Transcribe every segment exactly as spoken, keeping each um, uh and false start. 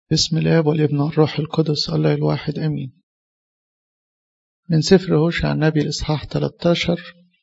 بسم الله والابن والروح القدس الله الواحد أمين. من سفر هوشع النبي الإصحاح ثلاثة عشر.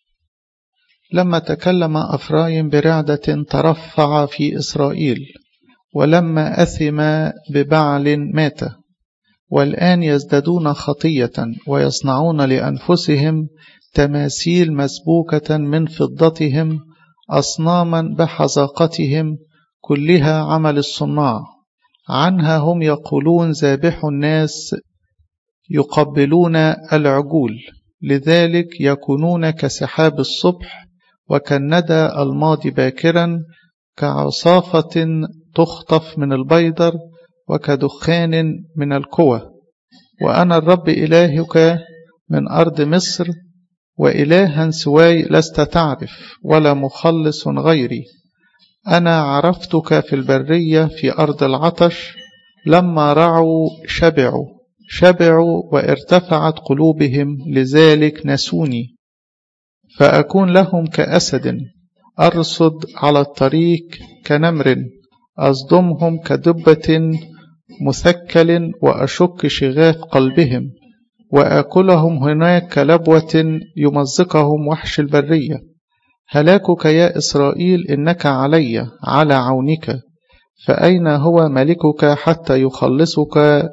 لما تكلم أفرايم برعدة ترفع في إسرائيل، ولما أثم ببعل مات، والآن يزدادون خطية ويصنعون لأنفسهم تماثيل مسبوكة من فضتهم، أصناما بحذاقتهم كلها عمل الصناع، عنها هم يقولون ذابح الناس يقبلون العجول، لذلك يكونون كسحاب الصبح وكالندى الماضي باكرا، كعصافة تخطف من البيدر وكدخان من الكوى. وأنا الرب إلهك من أرض مصر، وإلها سواي لست تعرف، ولا مخلص غيري. أنا عرفتك في البرية في أرض العطش، لما رعوا شبعوا شبعوا وارتفعت قلوبهم، لذلك نسوني. فأكون لهم كأسد أرصد على الطريق، كنمر أصدمهم كدبة مثكل، وأشك شغاف قلبهم، وأكلهم هناك كلبوة يمزقهم وحش البرية. هلاكك يا إسرائيل إنك علي على عونك، فأين هو ملكك حتى يخلصك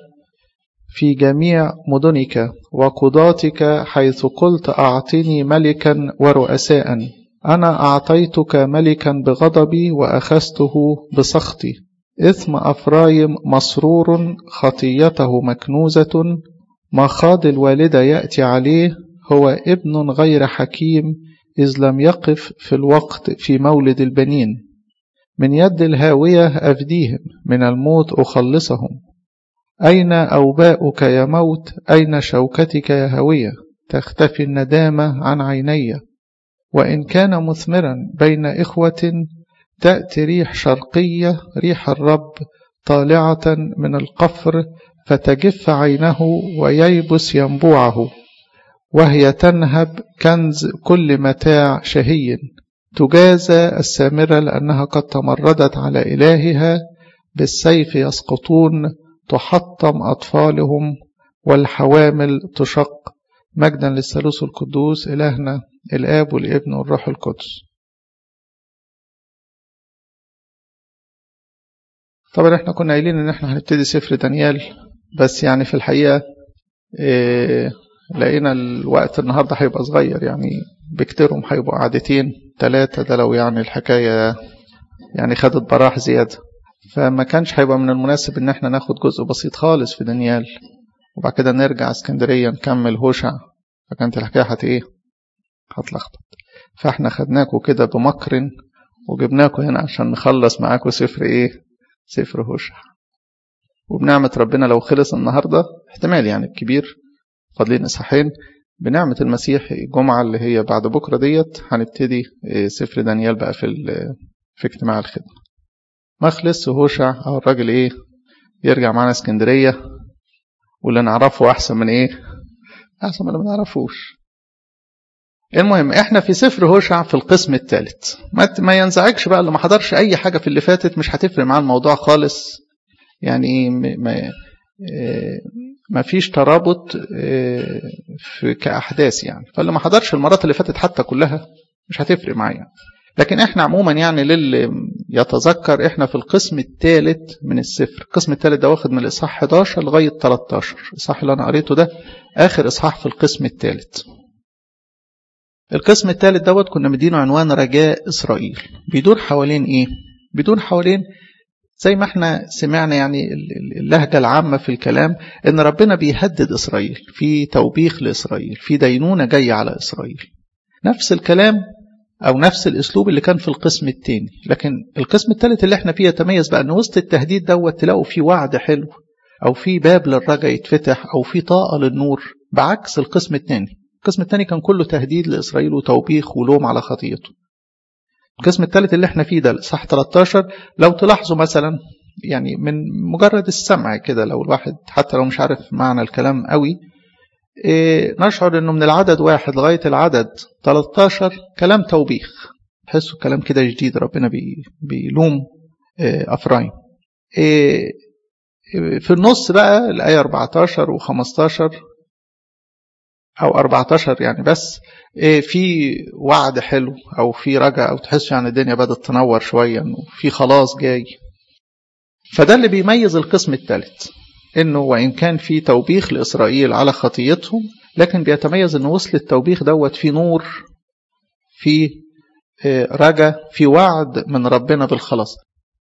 في جميع مدنك وقضاتك، حيث قلت أعطني ملكا ورؤساء؟ أنا أعطيتك ملكا بغضبي وأخذته بسخطي. إثم أفرايم مسرور، خطيته مكنوزة، مخاض الوالدة يأتي عليه، هو ابن غير حكيم، إذ لم يقف في الوقت في مولد البنين. من يد الهاوية أفديهم، من الموت أخلصهم. أين أوباؤك يا موت؟ أين شوكتك يا هاوية؟ تختفي الندامة عن عيني. وإن كان مثمرا بين إخوة، تأتي ريح شرقية، ريح الرب طالعة من القفر، فتجف عينه وييبس ينبوعه، وهي تنهب كنز كل متاع شهي. تجازى السامرة لأنها قد تمردت على إلهها، بالسيف يسقطون، تحطم أطفالهم، والحوامل تشق. مجدا للثالوث القدوس إلهنا الآب والابن والروح القدس. طبعا احنا كنا قايلين ان احنا هنبتدي سفر دانيال، بس يعني في الحقيقة إيه لقينا الوقت النهاردة هيبقى صغير، يعني بكترهم هيبقوا قعدتين ثلاثة، ده لو يعني الحكاية يعني خدت براح زيادة، فما كانش هيبقى من المناسب ان احنا ناخد جزء بسيط خالص في دانيال وبعد كده نرجع اسكندرية نكمل هوشع، فكانت الحكاية هت ايه هتلخبط. فاحنا خدناكوا كده بمكر وجبناكوا هنا عشان نخلص معاكوا سفر ايه سفر هوشع. وبنعمة ربنا لو خلص النهاردة احتمال يعني الكبير فاضلين إصحاحين، بنعمة المسيح الجمعة اللي هي بعد بكرة ديت هنبتدي سفر دانيال بقى في في اجتماع الخدمة. ما خلص هوشع أو الراجل إيه يرجع معنا اسكندرية، واللي نعرفه أحسن من إيه أحسن من اللي ما نعرفوش. المهم إحنا في سفر هوشع في القسم الثالث. ما ينزعجش بقى اللي ما حضرش أي حاجة في اللي فاتت، مش هتفرق معاه الموضوع خالص، يعني ما ما فيش ترابط في كأحداث يعني، فاللي ما حضرش المرات اللي فاتت حتى كلها مش هتفرق معايا. لكن احنا عموما يعني للي يتذكر احنا في القسم الثالث من السفر. القسم الثالث ده واخد من الإصحاح إحدى عشر لغاية ثلاثة عشر. الإصحاح اللي انا قريته ده آخر إصحاح في القسم الثالث. القسم الثالث دوت كنا مدينه عنوان رجاء إسرائيل. بيدور حوالين ايه؟ بيدور حوالين زي ما احنا سمعنا يعني اللهجة العامة في الكلام ان ربنا بيهدد إسرائيل، في توبيخ لإسرائيل، في دينونة جاية على إسرائيل. نفس الكلام او نفس الاسلوب اللي كان في القسم الثاني، لكن القسم الثالث اللي احنا فيه يتميز بقى ان وسط التهديد دوت تلاقوا في وعد حلو، او في باب للرجاء يتفتح، او في طاقة للنور، بعكس القسم الثاني. القسم الثاني كان كله تهديد لإسرائيل وتوبيخ ولوم على خطيته. القسم الثالث اللي احنا فيه ده صح ثلاثة عشر، لو تلاحظوا مثلا يعني من مجرد السمع كده، لو الواحد حتى لو مش عارف معنى الكلام قوي، إيه نشعر انه من العدد واحد لغاية العدد ثلاثة عشر كلام توبيخ، تحسوا كلام كده جديد، ربنا بي بيلوم إيه أفرايم. إيه في النص بقى الآية أربعتاشر وخمستاشر أو أربعتاشر يعني بس في وعد حلو أو في رجع أو تحس يعني الدنيا بدأت تنور شوية وفي خلاص جاي. فده اللي بيميز القسم الثالث، إنه وإن كان في توبيخ لإسرائيل على خطيتهم لكن بيتميز إنه وصل التوبيخ دوت في نور، في رجع، في وعد من ربنا بالخلاص.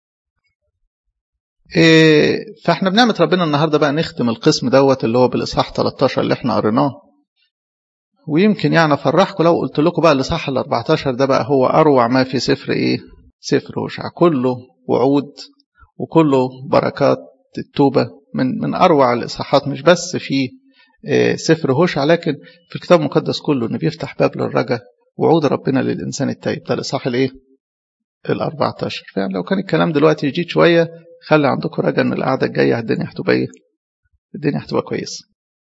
فاحنا بنعمة ربنا النهاردة بقى نختم القسم دوت اللي هو بالإصحاح تلتاشر اللي احنا قريناه. ويمكن يعني افرحكم لو قلت لكم بقى الإصحاح الأربعتاشر ده بقى هو أروع ما في سفر إيه؟ سفر هوشع. كله وعود وكله بركات التوبة، من من أروع الإصحاحات مش بس في سفر هوشع لكن في الكتاب المقدس كله، إنه بيفتح باب للرجاء وعود ربنا للإنسان التائب. ده الإصحاح الإيه؟ الأربعتاشر. فعلا لو كان الكلام دلوقتي يجيد شوية خلي عندكم رجاء إن القعدة الجاية الدنيا هتبقى إيه؟ الدنيا هتبقى كويسة.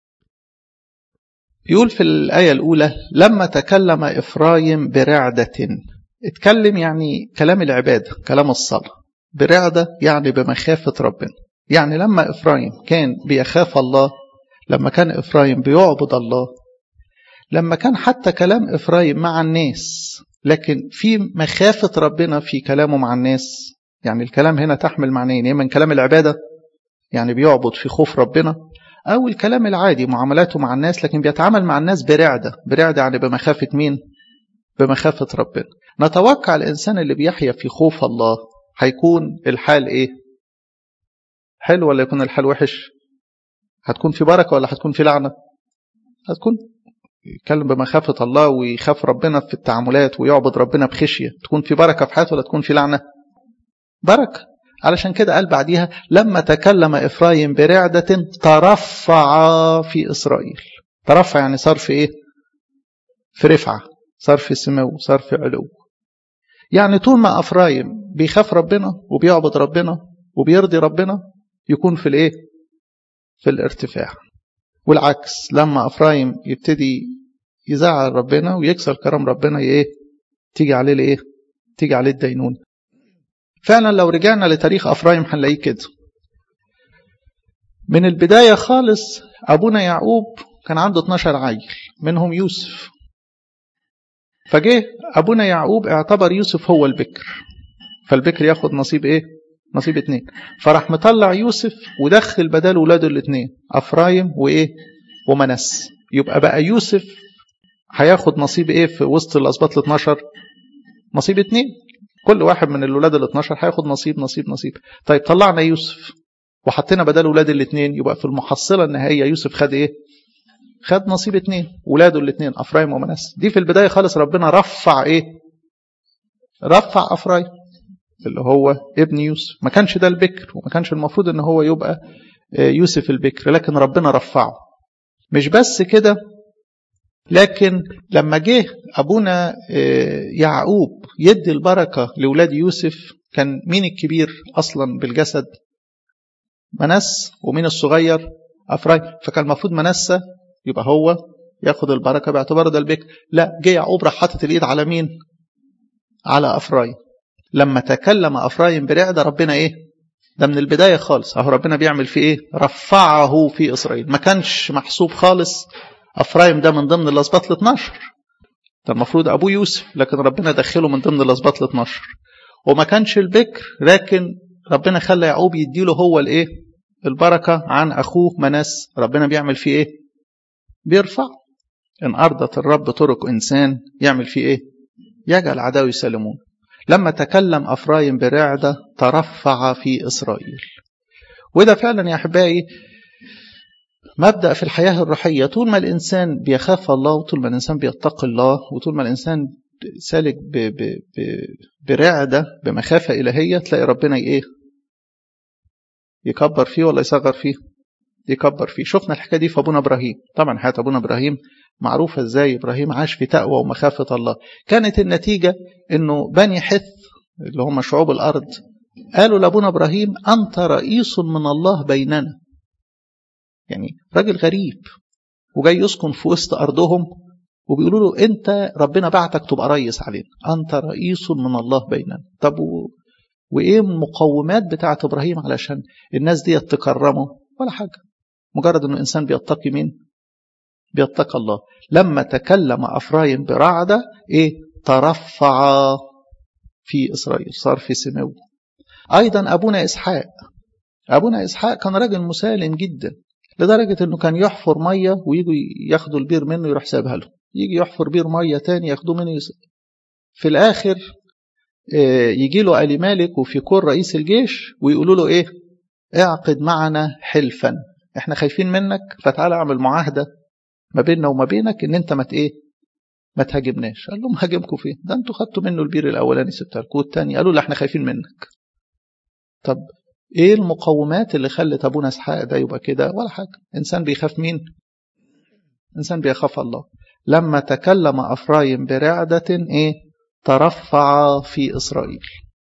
يقول في الآية الأولى: لما تكلم إفرايم برعدة. اتكلم يعني كلام العبادة، كلام الصلاة. برعدة يعني بمخافة ربنا. يعني لما إفرايم كان بيخاف الله، لما كان إفرايم بيعبد الله، لما كان حتى كلام إفرايم مع الناس لكن في مخافة ربنا في كلامه مع الناس. يعني الكلام هنا تحمل معنيين: يا من كلام العبادة يعني بيعبد في خوف ربنا، أو الكلام العادي معاملاته مع الناس لكن بيتعامل مع الناس برعدة. برعدة يعني بمخافة مين؟ بمخافة ربنا. نتوقع الإنسان اللي بيحيا في خوف الله هيكون الحال إيه؟ حلو ولا يكون الحال وحش؟ هتكون في بركة ولا هتكون في لعنة؟ هتكون يتكلم بمخافة الله ويخاف ربنا في التعاملات ويعبد ربنا بخشية، تكون في بركة في حياته ولا تكون في لعنة؟ بركة. علشان كده قال بعديها: لما تكلم إفرايم برعدة ترفع في إسرائيل. ترفع يعني صار في إيه؟ في رفعة، صار في سمو، صار في علو. يعني طول ما إفرايم بيخاف ربنا وبيعبد ربنا وبيرضي ربنا يكون في الإيه؟ في الارتفاع. والعكس، لما إفرايم يبتدي يزعل ربنا ويكسر كرم ربنا إيه؟ تيجي عليه الإيه؟ تيجي عليه الدينون. فعلا لو رجعنا لتاريخ إفرايم هنلاقيه كده. من البداية خالص أبونا يعقوب كان عنده اتناشر عيل منهم يوسف. فجه أبونا يعقوب اعتبر يوسف هو البكر، فالبكر ياخد نصيب إيه؟ نصيب اتنين. فراح مطلع يوسف ودخل بدال ولاده الاتنين إفرايم وإيه؟ ومنس. يبقى بقى يوسف هياخد نصيب إيه في وسط الأسباط الاتناشر؟ نصيب اتنين. كل واحد من الولاد الاتناشر هياخد نصيب نصيب نصيب. طيب طلعنا يوسف وحطينا بدل ولاد الاثنين، يبقى في المحصلة النهائية يوسف خد ايه؟ خد نصيب اثنين، ولاده الاثنين افرايم ومناس. دي في البداية خالص ربنا رفع ايه؟ رفع افرايم اللي هو ابن يوسف. ما كانش ده البكر وما كانش المفروض ان هو يبقى يوسف البكر، لكن ربنا رفعه. مش بس كده، لكن لما جه أبونا يعقوب يدي البركة لولاد يوسف، كان مين الكبير أصلا بالجسد؟ منس. ومين الصغير؟ أفرايم. فكان المفروض منسى يبقى هو ياخد البركة باعتبار ده البكر. لا، جه يعقوب راح حاطط الإيد على مين؟ على أفرايم. لما تكلم أفرايم برعدة ربنا إيه؟ ده من البداية خالص أهو ربنا بيعمل فيه إيه؟ رفعه في إسرائيل. ما كانش محسوب خالص أفرايم ده من ضمن الأسباط الاثناشر، ده المفروض أبو يوسف، لكن ربنا دخله من ضمن الأسباط الاثناشر. وما كانش البكر، لكن ربنا خلى يعقوب يديله هو الإيه؟ البركة عن أخوه مناس. ربنا بيعمل فيه إيه؟ بيرفع. إن أرضت الرب طرق إنسان يعمل فيه إيه؟ يجعل عداوي يسلمون. لما تكلم أفرايم برعدة ترفع في إسرائيل. وده فعلا يا أحبائي مبدأ في الحياة الروحية. طول ما الإنسان بيخاف الله، وطول ما الإنسان بيتقي الله، وطول ما الإنسان سالك ب ب ب برعدة بمخافة إلهية، تلاقي ربنا إيه؟ يكبر فيه ولا يصغر فيه؟ يكبر فيه. شفنا الحكاية دي في أبونا إبراهيم. طبعا حياة أبونا إبراهيم معروفة إزاي إبراهيم عاش في تقوى ومخافة الله. كانت النتيجة إنه بني حث اللي هم شعوب الأرض قالوا لأبونا إبراهيم: أنت رئيس من الله بيننا. يعني راجل غريب وجاي يسكن في وسط أرضهم، وبيقولوا له: أنت ربنا بعتك تبقى رئيس علينا، أنت رئيس من الله بيننا. طب وإيه المقومات بتاعة إبراهيم علشان الناس دي تكرمه؟ ولا حاجة، مجرد أنه إنسان بيتقي مين؟ بيتقى الله. لما تكلم أفرايم برعدة إيه؟ ترفع في إسرائيل، صار في سمو. أيضا أبونا إسحاق، أبونا إسحاق كان راجل مسالم جدا، لدرجة أنه كان يحفر مية ويجوا ياخدوا البير منه يروح سابها له، يجي يحفر بير مية تاني ياخدوه منه يسأل. في الآخر يجي له آل مالك وفي كور رئيس الجيش ويقولوا له إيه؟ اعقد معنا حلفا، احنا خايفين منك، فتعالى اعمل معاهدة ما بيننا وما بينك ان انت ما ايه ما تهاجمناش. قال لهم هاجمكم فين؟ ده انتوا خدتوا منه البير الاولاني سبتها لكم، والثاني قالوا لا احنا خايفين منك. طب ايه المقومات اللي خلت ابونا اسحاق ده يبقى كده؟ ولا حاجة، انسان بيخاف مين؟ انسان بيخاف الله. لما تكلم افرايم برعدة ايه؟ ترفع في اسرائيل.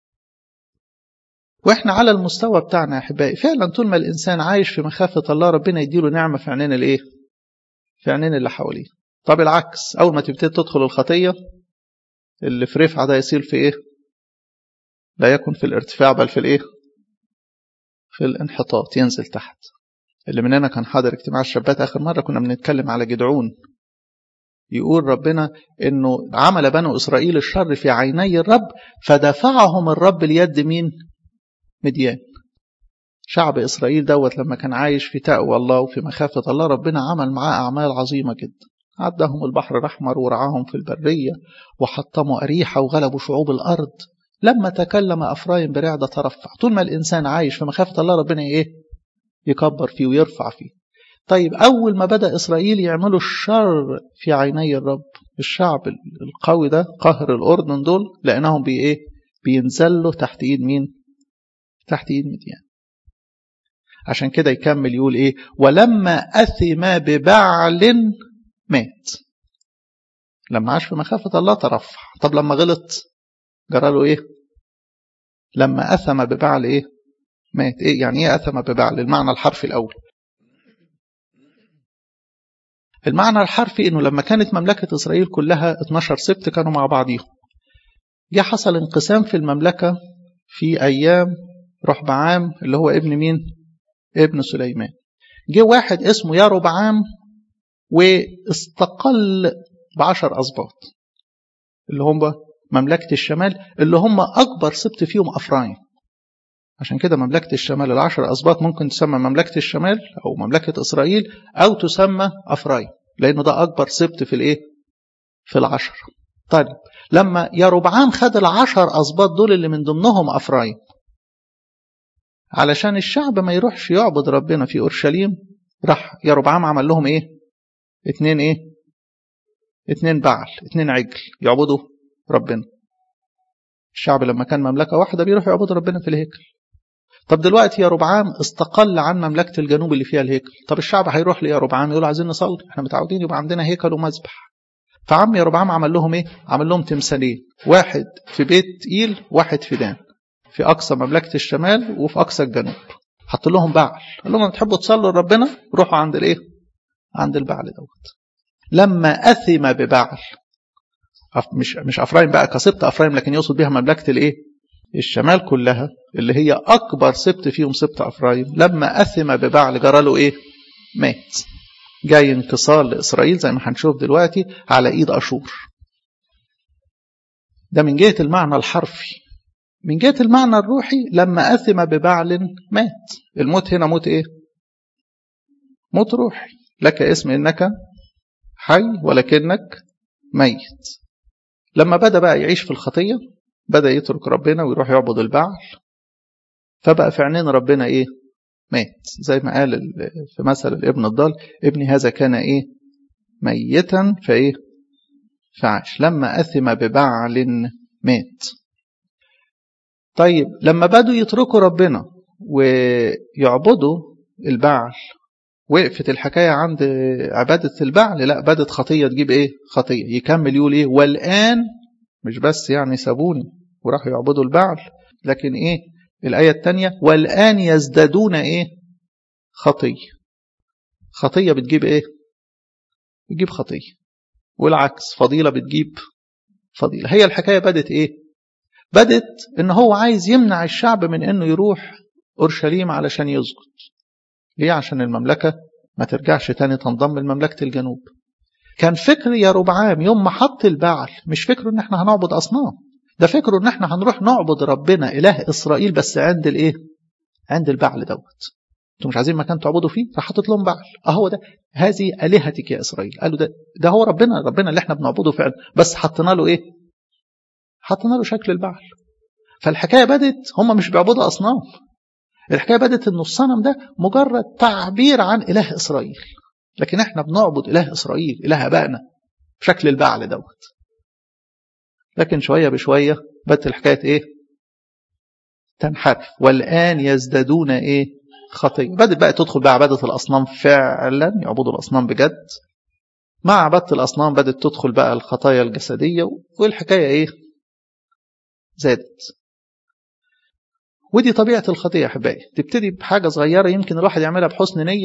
واحنا على المستوى بتاعنا يا احبائي فعلا طول ما الانسان عايش في مخافة الله ربنا يديله نعمة في عينين الايه؟ في عينين اللي حواليه. طب العكس، اول ما تبتدي تدخل الخطية اللي في رفعة ده يصير في ايه؟ لا يكن في الارتفاع بل في الايه؟ في الانحطاط، ينزل تحت. اللي مننا كان حاضر اجتماع الشابات اخر مرة كنا بنتكلم على جدعون، يقول ربنا انه عمل بنو اسرائيل الشر في عيني الرب فدفعهم الرب ليد مين؟ مديان. شعب إسرائيل دوت لما كان عايش في تقوى الله وفي مخافة الله ربنا عمل معاه أعمال عظيمة جدا، عدهم البحر الأحمر ورعاهم في البرية وحطموا أريحة وغلبوا شعوب الأرض. لما تكلم أفرايم برعدة ترفع. طول ما الإنسان عايش في مخافة الله ربنا إيه؟ يكبر فيه ويرفع فيه. طيب أول ما بدأ إسرائيل يعملوا الشر في عيني الرب، الشعب القوي ده قهر الأردن دول لأنهم بي إيه؟ بينزلوا تحت إيد مين؟ تحت إيد مديان. عشان كده يكمل يقول ايه؟ ولما أثم ببعل مات. لما عاش في مخافة الله ترفع. طب لما غلط جرى له ايه؟ لما أثم ببعل ايه؟ مات. ايه يعني ايه أثم ببعل؟ المعنى الحرفي الأول. المعنى الحرفي انه لما كانت مملكة إسرائيل كلها اتناشر سبت كانوا مع بعضيهم، جه حصل انقسام في المملكة في أيام رحبعام اللي هو ابن مين؟ ابن سليمان. جه واحد اسمه يربعام واستقل بعشر أسباط اللي هم مملكة الشمال، اللي هم أكبر سبت فيهم أفرايم. عشان كده مملكة الشمال العشر أسباط ممكن تسمى مملكة الشمال أو مملكة إسرائيل أو تسمى أفرايم، لأنه ده أكبر سبت في الإيه؟ في العشر. طيب لما يربعام خد العشر أسباط دول اللي من ضمنهم أفرايم، علشان الشعب ما يروحش يعبد ربنا في أورشليم، راح يربعام عمل لهم إيه؟ اتنين إيه؟ اتنين بعل، اتنين عجل يعبدوا ربنا. الشعب لما كان مملكة واحدة بيروح يعبدوا ربنا في الهيكل. طب دلوقتي يربعام استقل عن مملكة الجنوب اللي فيها الهيكل. طب الشعب هيروح ليربعام يقول عايزين نصلي، احنا متعودين يبقى عندنا هيكل ومذبح. فعم يربعام عمل لهم ايه؟ عمل لهم تمثالين، واحد في بيت إيل واحد في دان، في أقصى مملكة الشمال وفي أقصى الجنوب. حط لهم بعل، قال لهم تحبوا تصلوا لربنا روحوا عند الايه؟ عند البعل دوت. لما أثم ببعل، مش مش أفرايم بقى كسبت أفرايم، لكن يقصد بها مملكة الايه؟ الشمال كلها اللي هي أكبر سبت فيهم سبت أفرايم. لما أثم ببعل جرى له إيه؟ مات. جاي انتصار لإسرائيل زي ما هنشوف دلوقتي على إيد أشور. ده من جهة المعنى الحرفي. من جهة المعنى الروحي لما أثم ببعل مات. الموت هنا موت إيه؟ موت روحي. لك اسم إنك حي ولكنك ميت. لما بدأ بقى يعيش في الخطية بدأ يترك ربنا ويروح يعبد البعل، فبقى في عينين ربنا إيه؟ مات. زي ما قال في مثل الابن الضال: ابني هذا كان إيه؟ ميتا فإيه؟ فعاش. لما أثم ببعل مات. طيب لما بدوا يتركوا ربنا ويعبدوا البعل وقفت الحكاية عند عبادة البعل؟ لا، بدت خطية تجيب إيه؟ خطية. يكمل يقول إيه؟ والآن، مش بس يعني سابوني وراحوا يعبدوا البعل، لكن إيه الآية الثانية؟ والآن يزدادون إيه؟ خطية. خطية بتجيب إيه؟ بتجيب خطية. والعكس، فضيلة بتجيب فضيلة. هي الحكاية بدت إيه؟ بدت ان هو عايز يمنع الشعب من انه يروح اورشليم علشان يسجد. ليه؟ عشان المملكة ما ترجعش تاني تنضم لمملكة الجنوب. كان فكر يربعام يوم ما حط البعل مش فكره ان احنا هنعبد اصنام، ده فكره ان احنا هنروح نعبد ربنا اله اسرائيل بس عند الايه؟ عند البعل دوت. انتوا مش عايزين مكان تعبدوا فيه؟ راح حاطط لهم بعل. اهو ده، هذه الهتك يا اسرائيل. قالوا ده ده هو ربنا، ربنا اللي احنا بنعبده فعلا، بس حطينا له ايه؟ حطينا له شكل البعل. فالحكايه بدت هم مش بيعبدوا اصنام، الحكايه بدت ان الصنم ده مجرد تعبير عن اله اسرائيل، لكن احنا بنعبد اله اسرائيل، اله ابائنا بشكل البعل دوت. لكن شويه بشويه بدت الحكايه ايه؟ تنحرف. والان يزدادون ايه؟ خطيه. بدت بقى تدخل بقى عباده الاصنام، فعلا يعبدوا الاصنام بجد. مع عباده الاصنام بدت تدخل بقى الخطايا الجسديه، والحكايه ايه؟ زادت. ودي طبيعه الخطيه يا احبائي، تبتدي بحاجه صغيره يمكن الواحد يعملها بحسن نيه.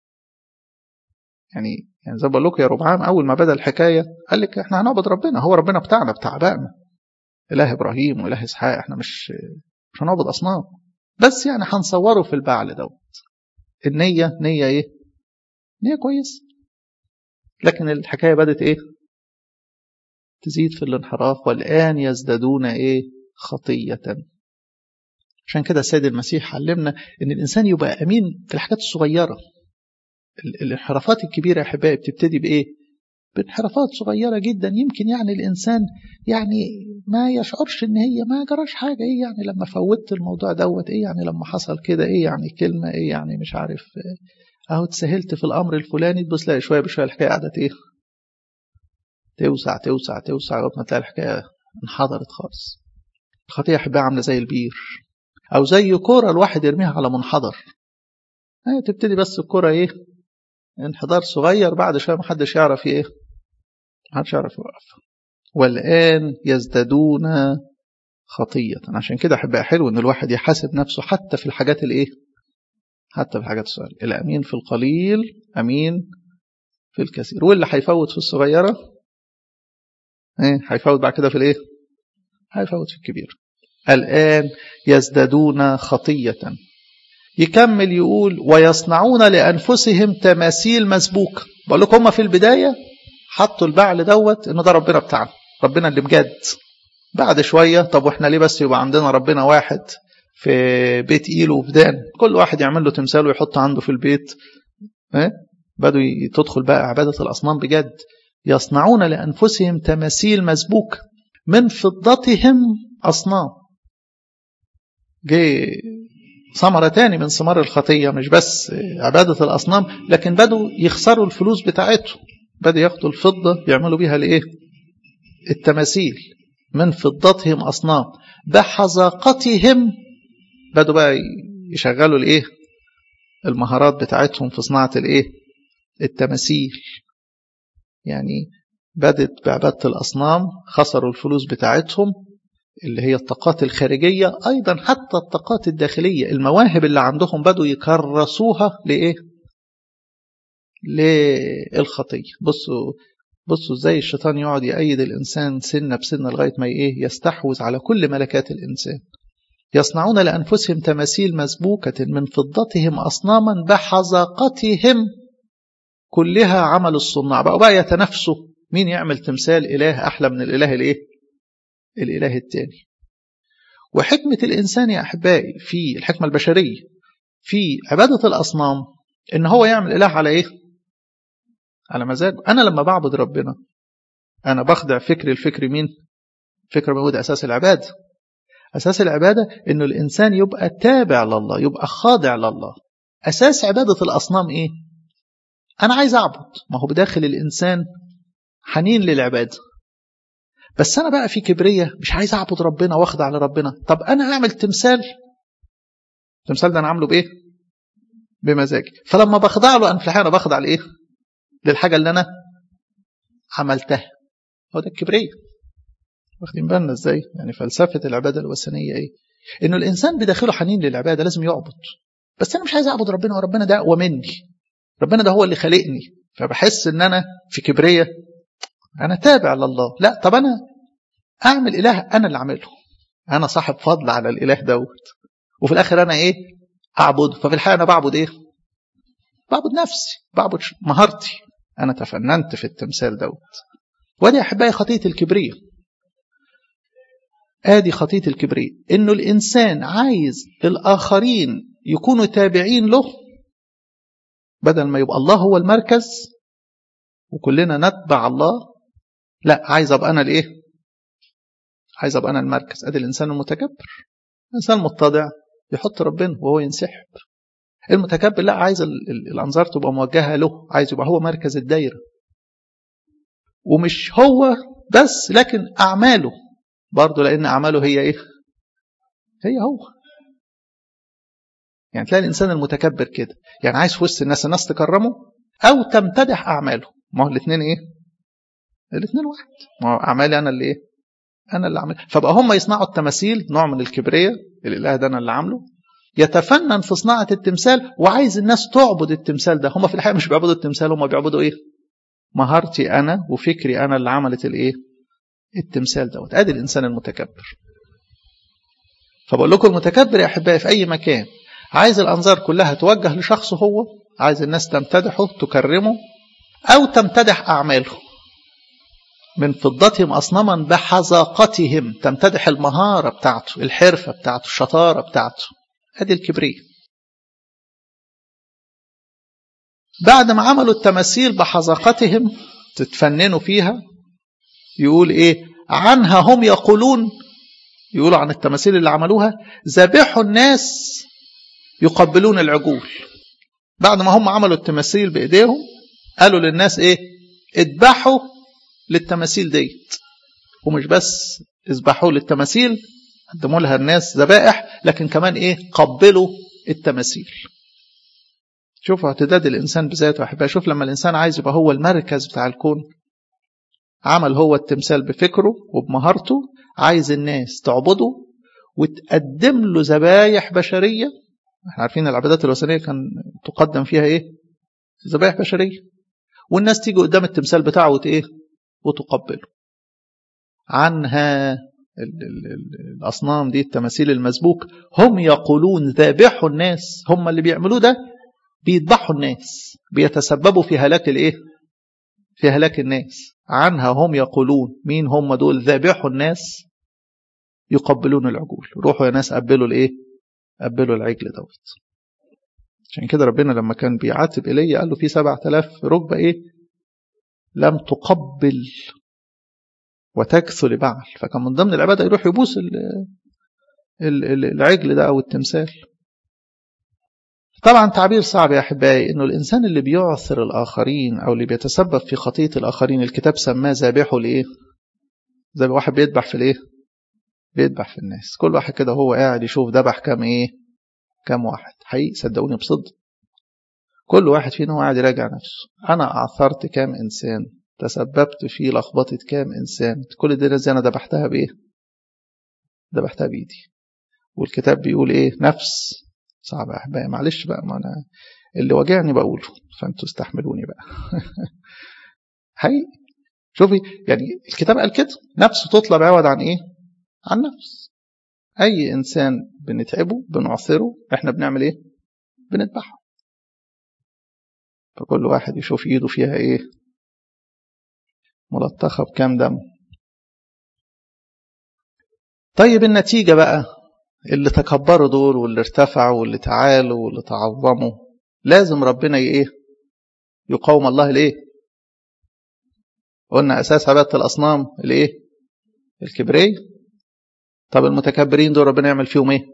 يعني يعني زي ما بقول لكم يا ربعام اول ما بدا الحكايه قال لك احنا هنعبد ربنا، هو ربنا بتاعنا بتاع ابائنا، اله ابراهيم واله اسحاق، احنا مش مش هنعبد اصنام، بس يعني هنصوره في البعل دوت. النيه نيه ايه؟ نيه كويس. لكن الحكايه بدت ايه؟ تزيد في الانحراف. والان يزدادون ايه؟ خطيه. عشان كده السيد المسيح علمنا ان الانسان يبقى امين في الحاجات الصغيره. الانحرافات الكبيره يا احبائي بتبتدي بايه؟ بانحرافات صغيره جدا، يمكن يعني الانسان يعني ما يشعرش ان هي ما جراش حاجه. ايه يعني لما فوتت الموضوع دوت؟ ايه يعني لما حصل كده؟ ايه يعني كلمه؟ ايه يعني مش عارف اهو اتسهلت في الامر الفلاني، تبص لا شويه بشويه الحكايه قعدت ايه؟ توسع توسع توسع لغايه ما تلاقي الحكايه انحدرت خالص. الخطيه يا احبائي عامله زي البير او زي كوره الواحد يرميها على منحدر. هي تبتدي بس الكوره ايه؟ انحدار صغير، بعد شويه ما حدش يعرف ايه؟ ما حدش يعرف يوقف. والآن يزدادون خطية. عشان كده أحبها حلو إن الواحد يحاسب نفسه حتى في الحاجات الإيه؟ حتى في الحاجات الصغيرة. الأمين في القليل أمين في الكثير، واللي هيفوت في الصغيرة إيه؟ هيفوت بعد كده في الإيه؟ هيفوت في الكبير. الآن يزدادون خطية. يكمل يقول ويصنعون لأنفسهم تماثيل مسبوكة. بقول لكم هم في البداية حطوا البعل دوت إنه ده ربنا بتاعنا، ربنا اللي بجد. بعد شوية طب واحنا ليه بس يبقى عندنا ربنا واحد في بيت إيله وفدان، كل واحد يعمل له تمثال ويحطه عنده في البيت. اه؟ بدوا تدخل بقى عبادة الأصنام بجد. يصنعون لأنفسهم تماثيل مسبوكة من فضتهم أصنام. جه ثمرة تاني من ثمار الخطية، مش بس عبادة الأصنام، لكن بدوا يخسروا الفلوس بتاعتهم، بدوا ياخدوا الفضة يعملوا بيها لإيه؟ التماثيل. من فضتهم أصنام بحذاقتهم، بدوا بقى يشغلوا الإيه؟ المهارات بتاعتهم في صناعة الإيه؟ التماثيل. يعني بدت بعبادة الأصنام، خسروا الفلوس بتاعتهم اللي هي الطاقات الخارجية، أيضا حتى الطاقات الداخلية، المواهب اللي عندهم بدوا يكرسوها لإيه؟ للخطية. بصوا بصوا ازاي الشيطان يقعد يأيد الإنسان سنة بسنة لغاية ما إيه؟ يستحوذ على كل ملكات الإنسان. يصنعون لأنفسهم تماثيل مسبوكة من فضتهم أصناما بحذاقتهم كلها عمل الصناع. بقوا بقى يتنافسوا مين يعمل تمثال إله أحلى من الإله الإيه؟ الإله التاني. وحكمة الإنسان يا أحبائي في الحكمة البشرية في عبادة الأصنام إن هو يعمل إله على إيه؟ على مزاجه. أنا لما بعبد ربنا أنا بخضع فكر الفكر مين؟ فكر موجود أساس العبادة. أساس العبادة إنه الإنسان يبقى تابع لله، يبقى خاضع لله. أساس عبادة الأصنام إيه؟ أنا عايز أعبد، ما هو بداخل الإنسان حنين للعبادة، بس أنا بقى في كبرية مش عايز أعبد ربنا واخضع لربنا. طب أنا أعمل تمثال، التمثال ده أنا عامله بإيه؟ بمزاجي. فلما بخضع له أنا في الحقيقة بخضع لإيه؟ للحاجة اللي أنا عملتها. هو ده الكبرية. واخدين بالنا إزاي؟ يعني فلسفة العبادة الوثنية إيه؟ إنه الإنسان بداخله حنين للعبادة، لازم يعبد، بس أنا مش عايز أعبد ربنا، وربنا ده أقوى مني، ربنا ده هو اللي خلقني، فبحس إن أنا في كبرية، أنا تابع لله. لا، طب أنا أعمل إله أنا اللي أعمله، أنا صاحب فضل على الإله دوت، وفي الآخر أنا إيه؟ أعبد. ففي الحقيقة أنا بعبد إيه؟ بعبد نفسي، بعبد مهارتي. أنا تفننت في التمثال دوت. ودي أحبائي خطية الكبرية. آدي خطية الكبرية، إنه الإنسان عايز الآخرين يكونوا تابعين له بدل ما يبقى الله هو المركز وكلنا نتبع الله. لا، عايز أبقى أنا الإيه؟ عايز أبقى أنا المركز. أدي الإنسان المتكبر. الإنسان المتضع يحط ربنا وهو ينسحب. المتكبر لا، عايز الأنظار تبقى موجهة له، عايز يبقى هو مركز الدايرة. ومش هو بس، لكن أعماله برضه، لأن أعماله هي إيه؟ هي هو. يعني تلاقي الإنسان المتكبر كده، يعني عايز في وسط الناس الناس تكرمه أو تمتدح أعماله. ما هو الاثنين إيه؟ الاثنين واحد. ما هو أعمالي أنا اللي إيه؟ أنا اللي عامل. فبقى هم يصنعوا التماثيل، نوع من الكبرية. الإله ده أنا اللي عامله. يتفنن في صناعة التمثال وعايز الناس تعبد التمثال ده. هم في الحقيقة مش بيعبدوا التمثال، هم بيعبدوا إيه؟ مهارتي أنا وفكري أنا اللي عملت الإيه؟ التمثال دوت. ادي الانسان المتكبر. فبقول لكم المتكبر يا احبائي في اي مكان عايز الانظار كلها توجه لشخصه هو، عايز الناس تمتدحه تكرمه او تمتدح اعماله. من فضتهم اصناما بحذاقتهم، تمتدح المهاره بتاعته، الحرفه بتاعته، الشطاره بتاعته. ادي الكبرية. بعد ما عملوا التماثيل بحذاقتهم تتفننوا فيها، يقول ايه عنها؟ هم يقولون، يقولوا عن التماثيل اللي عملوها ذبحوا الناس يقبلون العجول. بعد ما هم عملوا التماثيل بايديهم قالوا للناس ايه؟ اذبحوا للتماثيل ديت. ومش بس اذبحوا للتماثيل، قدموا لها الناس ذبائح، لكن كمان ايه؟ قبلوا التماثيل. شوفوا اعتداد الانسان بذاته يا احبائي. شوف لما الانسان عايز يبقى هو المركز بتاع الكون، عمل هو التمثال بفكره وبمهارته، عايز الناس تعبده وتقدم له ذبايح بشرية. احنا عارفين العبادات الوثنية كان تقدم فيها ايه؟ ذبايح بشرية. والناس تيجي قدام التمثال بتاعه وت ايه؟ وتقبله. عنها ال ال ال الأصنام دي، التماثيل المسبوك، هم يقولون ذابحوا الناس. هم اللي بيعملوه ده بيذبحوا الناس، بيتسببوا في هلاك الايه؟ في هلاك الناس. عنها هم يقولون، مين هم دول؟ ذابحوا الناس يقبلون العجول. روحوا يا ناس قبلوا الايه؟ قبلوا العجل دوت. عشان كده ربنا لما كان بيعاتب إيليا قال له في سبعة آلاف ركبة ايه؟ لم تقبل وتكثل بعل. فكان من ضمن العبادة يروح يبوس العجل ده او التمثال. طبعا تعبير صعب يا أحبائي، إنه الإنسان اللي بيعثر الآخرين أو اللي بيتسبب في خطية الآخرين الكتاب سماه ذابحه لإيه؟ زي واحد بيذبح في الإيه؟ بيذبح في الناس. كل واحد كده هو قاعد يشوف ذبح كام إيه؟ كام واحد. حقيقي صدقوني بصدق كل واحد فينا هو قاعد يراجع نفسه. أنا أعثرت كام إنسان؟ تسببت في لخبطة كام إنسان؟ كل دي ناس أنا ذبحتها بإيه؟ ذبحتها بإيدي. والكتاب بيقول إيه؟ نفس صعب يا أحبائي. معلش بقى، ما أنا اللي وجعني بقوله فأنتوا استحملوني بقى. حقيقي شوفي، يعني الكتاب قال كده، نفس تطلب عوض عن إيه؟ عن نفس. أي إنسان بنتعبه بنعثره إحنا بنعمل إيه؟ بنذبحه. فكل واحد يشوف إيده فيها إيه؟ ملطخة بكام دم. طيب النتيجة بقى، اللي تكبروا دول واللي ارتفعوا واللي تعالوا واللي تعظموا، لازم ربنا ايه؟ يقاوم الله الايه؟ قلنا اساس عبادة الاصنام الايه؟ الكبرية. طب المتكبرين دول ربنا يعمل فيهم ايه؟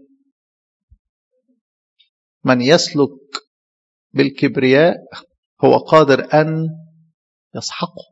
من يسلك بالكبرياء هو قادر ان يسحقه.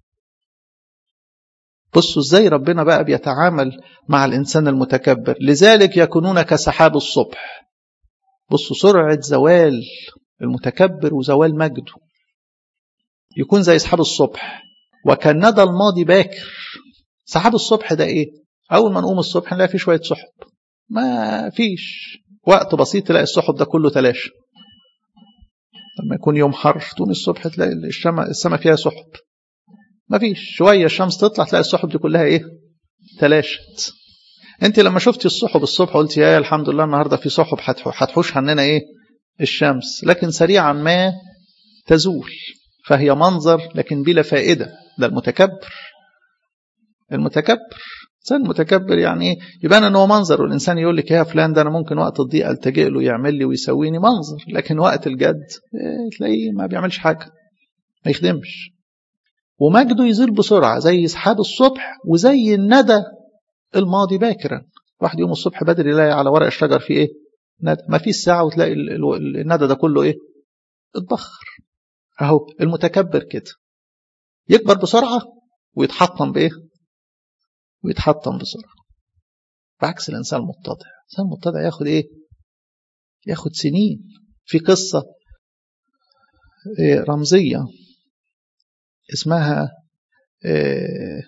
بصوا ازاي ربنا بقى بيتعامل مع الانسان المتكبر. لذلك يكونون كسحاب الصبح. بصوا سرعة زوال المتكبر وزوال مجده يكون زي سحاب الصبح، وكان ندى الماضي باكر. سحاب الصبح ده ايه؟ اول ما نقوم الصبح نلاقي فيه شوية سحب، ما فيش وقت بسيط تلاقي السحب ده كله تلاشى. لما يكون يوم حر تقوم الصبح تلاقي السماء السماء فيها سحب، ما فيش شوية الشمس تطلع تلاقي السحب دي كلها ايه؟ تلاشت. انت لما شفتي السحب الصبح قلت يا الحمد لله النهارده في سحب هتحوش عننا ايه الشمس، لكن سريعا ما تزول، فهي منظر لكن بلا فائدة. ده المتكبر. المتكبر الإنسان المتكبر يعني ايه؟ يبان ان هو منظر، والإنسان يقول لك يا فلان ده أنا ممكن وقت الضيق ألتجئ له يعمل لي ويسويني منظر، لكن وقت الجد ايه تلاقيه ما بيعملش حاجة، ما يخدمش، ومجده يزيل بسرعة زي سحاب الصبح وزي الندى الماضي باكرا. واحد يوم الصبح بدري يلاقي على ورق الشجر فيه ايه؟ ندى. ما فيش ساعة وتلاقي الندى ده كله ايه؟ اتبخر. اهو المتكبر كده يكبر بسرعة ويتحطم بايه؟ ويتحطم بسرعة. بعكس الانسان المتضع. الانسان المتضع ياخد ايه؟ ياخد سنين. في قصة إيه رمزية اسمها إيه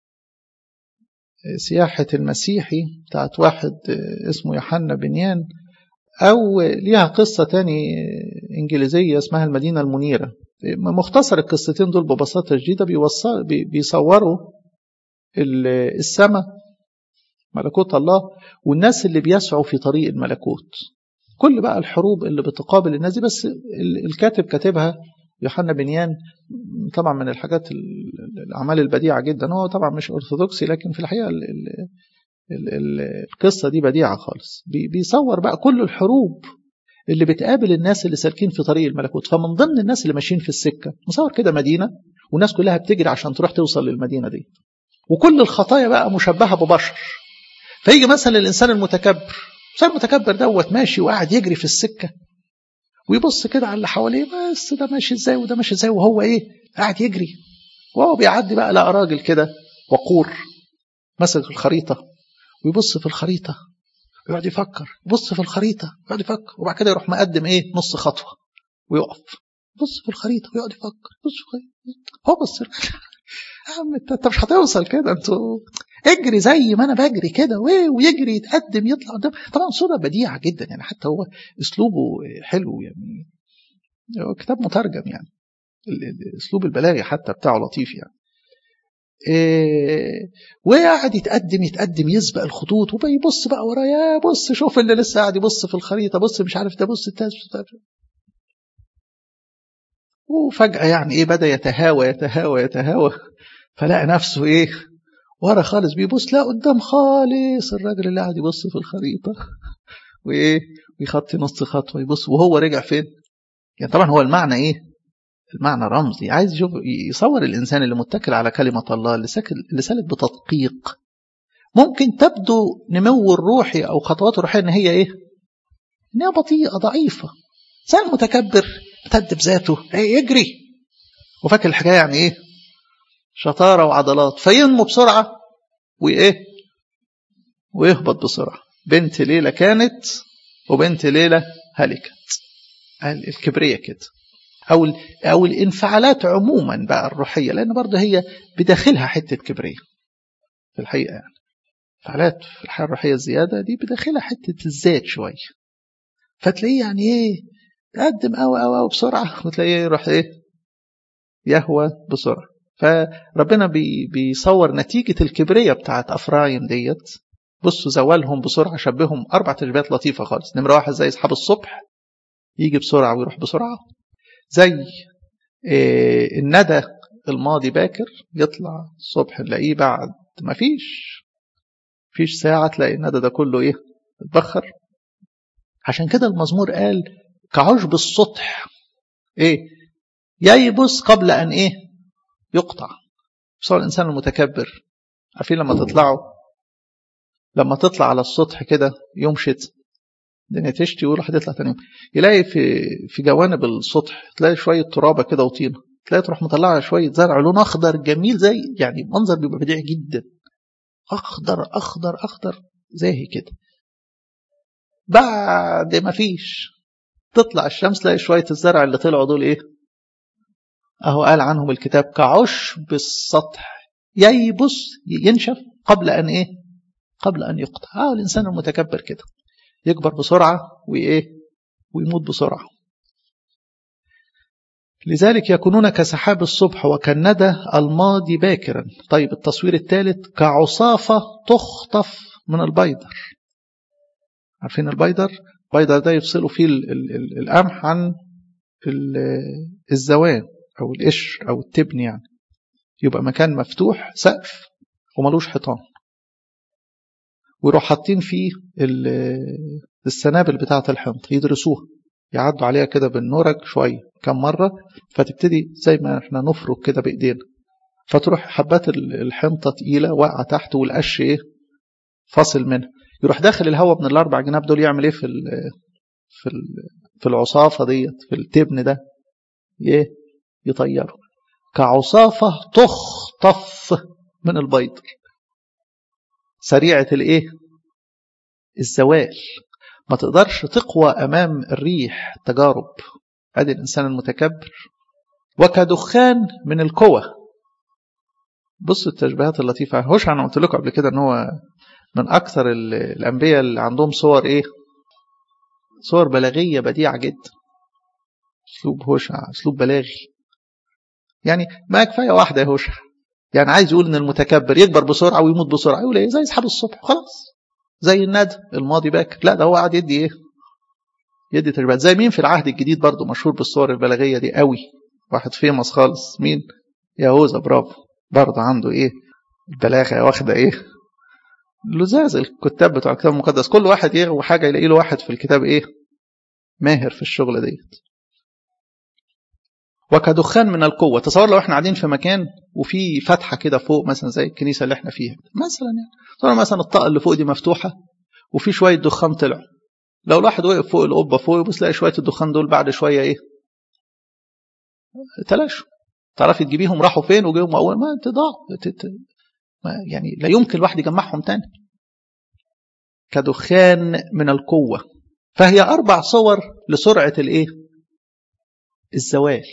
سياحة المسيحي بتاعت واحد اسمه يوحنا بنيان، أو ليها قصة تاني إنجليزية اسمها المدينة المنيرة. مختصر القصتين دول ببساطة جديدة بيصوروا السماء ملكوت الله والناس اللي بيسعوا في طريق الملكوت، كل بقى الحروب اللي بتقابل الناس دي. بس الكاتب كاتبها يوحنا بنيان طبعا من الحاجات الأعمال البديعة جدا. هو طبعا مش أرثوذكسي، لكن في الحقيقة ال ال ال ال القصة دي بديعة خالص. بيصور بقى كل الحروب اللي بتقابل الناس اللي سالكين في طريق الملكوت. فمن ضمن الناس اللي ماشيين في السكة مصور كده مدينة، والناس كلها بتجري عشان تروح توصل للمدينة دي، وكل الخطايا بقى مشبهة ببشر. فيجي مثلا الإنسان المتكبر، الإنسان المتكبر دوت ماشي وقاعد يجري في السكة، ويبص كده على اللي حواليه، بس ده ماشي ازاي وده ماشي ازاي، وهو ايه قاعد يجري. وهو بيعدي بقى لقى راجل كده وقور مسك الخريطة ويبص في الخريطة ويقعد يفكر، يبص في الخريطة ويقعد يفكر، وبعد كده يروح مقدم ايه نص خطوة ويقف، يبص في الخريطة ويقعد يفكر، يبص في الخريطة هو بص يا عم انت مش هتوصل كده، انتوا اجري زي ما انا بجري كده، ويجري يتقدم يطلع قدام. طبعا صورة بديعة جدا يعني، حتى هو اسلوبه حلو يعني، هو كتاب مترجم يعني، الاسلوب البلاغي حتى بتاعه لطيف يعني. إيه وقاعد يتقدم يتقدم يسبق الخطوط، وبيبص بقى وراه، يا بص شوف اللي لسه قاعد يبص في الخريطة، بص مش عارف ده، بص التاج، وفجأة يعني ايه بدأ يتهاوى يتهاوى يتهاوى، فلقى نفسه ايه ورا خالص، بيبص لا قدام خالص الراجل اللي قاعد يبص في الخريطة وايه ويخطي نص خطوة يبص، وهو رجع فين يعني. طبعا هو المعنى ايه؟ المعنى رمزي، عايز يشوف يصور الإنسان اللي متكل على كلمة الله، اللي سالك بتدقيق. ممكن تبدو نمو الروحي أو خطوات الروحية إن هي إيه؟ إن هي بطيئة ضعيفة. إنسان متكبر متدب ذاته إيه يجري وفاكر الحكاية يعني إيه؟ شطارة وعضلات، فينمو بسرعة وإيه؟ ويهبط بسرعة. بنت ليلة كانت وبنت ليلة هلكت. الكبرية كده، أو أو الانفعالات عموما بقى الروحية، لأن برضه هي بداخلها حتة كبرية في الحقيقة يعني. انفعالات في الحياة الروحية الزيادة دي بداخلها حتة الذات شوية، فتلاقيه يعني إيه تقدم أو أو أو بسرعة، وتلاقيه يروح إيه يهوى بسرعة. فربنا بي بيصور نتيجة الكبرية بتاعت أفرايم ديت. بصوا زوالهم بسرعة، شبههم أربع تشبيهات لطيفة خالص. نمرة واحد زي أصحاب الصبح يجي بسرعة ويروح بسرعة، زي إيه الندى الماضي باكر يطلع الصبح نلاقيه بعد ما فيش فيش ساعة تلاقي الندى ده كله ايه اتبخر. عشان كده المزمور قال كعشب السطح ايه ييبس قبل ان ايه يقطع. بصور الانسان المتكبر، عارفين لما تطلعوا لما تطلع على السطح كده يوم شتاء الدنيا تشتي ويروح يطلع تاني يوم، يلاقي في في جوانب السطح تلاقي شويه ترابه كده وطينه، تلاقي تروح مطلعها شويه زرع لون اخضر جميل، زي يعني منظر بيبقى بديع جدا، اخضر اخضر اخضر زاهي كده. بعد ما فيش تطلع الشمس تلاقي شويه الزرع اللي طلعوا دول ايه اهو قال عنهم الكتاب كعشب السطح ييبس ينشف قبل ان ايه قبل ان يقطع. اه الانسان المتكبر كده يكبر بسرعة وإيه ويموت بسرعة. لذلك يكونون كسحاب الصبح وكالندى الماضي باكرا. طيب التصوير الثالث كعصافة تخطف من البيدر. عارفين البيدر؟ البيدر ده يفصلوا فيه القمح عن الزوان أو القشر أو التبن، يعني يبقى مكان مفتوح سقف وملوش حيطان، ويروح حاطين فيه السنابل بتاعة الحنطة يدرسوها، يعدوا عليها كده بالنورج شوية كم مرة، فتبتدي زي ما احنا نفرك كده بإيدينا، فتروح حبات الحنطة تقيلة واقعة تحت والقش ايه فاصل منها، يروح داخل الهواء من الأربع جناب دول يعمل ايه في ال في ال في العصافة ديت، في التبن ده، ايه يطيره كعصافة تخطف من البيض، سريعة الايه الزوال، ما تقدرش تقوى أمام الريح التجارب. ادي الإنسان المتكبر. وكدخان من القوى. بصوا التشبيهات اللطيفة. هوشع أنا قلت لكم قبل كده ان هو من أكثر الأنبياء اللي عندهم صور ايه صور بلاغية بديعة جدا. اسلوب هوشع اسلوب بلاغي، يعني ما كفاية واحدة يا هوشع، يعني عايز يقول ان المتكبر يكبر بسرعة ويموت بسرعة، يقول ايه زي اصحاب الصبح خلاص، زي الندى الماضي باكر. لا ده هو قاعد يدي ايه يدي تشبيهات. زي مين في العهد الجديد برضو مشهور بالصور البلاغية دي قوي، واحد فيمس خالص، مين؟ يهوذا. برافو، برضو عنده ايه البلاغة واخدة ايه لزاز. الكتاب بتوع الكتاب المقدس كل واحد يغوي حاجة يلاقي له واحد في الكتاب ايه ماهر في الشغل ديت. وكدخان من القوة. تصور لو احنا قاعدين في مكان وفي فتحة كده فوق مثلا زي الكنيسة اللي احنا فيها مثلا، يعني تصور مثلا الطاقة اللي فوق دي مفتوحة وفي شوية دخان طلعوا، لو الواحد وقف فوق القبة فوق يبص تلاقي شوية الدخان دول بعد شوية ايه تلاشوا. تعرفي تجيبيهم راحوا فين وجيهم اول ما تضاع، يعني لا يمكن الواحد يجمعهم تاني. كدخان من القوة. فهي أربع صور لسرعة الايه الزوال،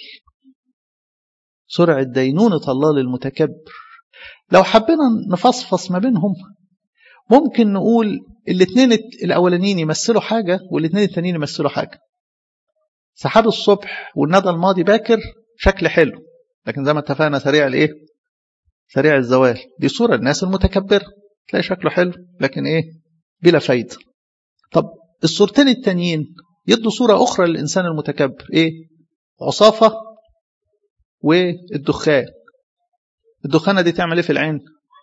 سرعة دينونة الله للمتكبر. لو حبينا نفصفص ما بينهم ممكن نقول الاثنين الأولانيين يمثلوا حاجة والاثنين التانيين يمثلوا حاجة. سحاب الصبح والندى الماضي باكر شكل حلو، لكن زي ما اتفقنا سريع الايه سريع الزوال. دي صورة الناس المتكبر، تلاقي شكله حلو لكن ايه بلا فايدة. طب الصورتين التانيين يدوا صورة أخرى للإنسان المتكبر، ايه عصافة والدخان. الدخانة دي تعمل ايه في العين؟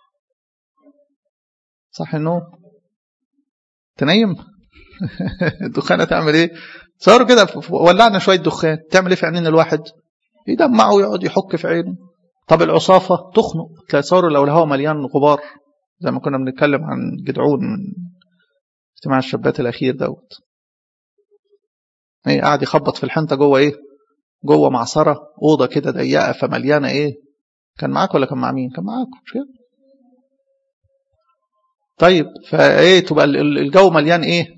صح انه تنيم. الدخانة تعمل ايه؟ صاروا كده ولعنا شوية دخان تعمل ايه في عينين الواحد؟ يدمعه ويقعد يحك في عينه. طب العصافة تخنق، تلاقي صاروا لو الهواء مليان غبار زي ما كنا بنتكلم عن جدعون من اجتماع الشابات الأخير دوت، ايه قاعد يخبط في الحنطة جوه ايه جوه معصرة أوضة كده ضيقة فمليانة ايه. كان معاك ولا كان مع مين؟ كان معاك مش كده؟ طيب فايه تبقى الجو مليان ايه.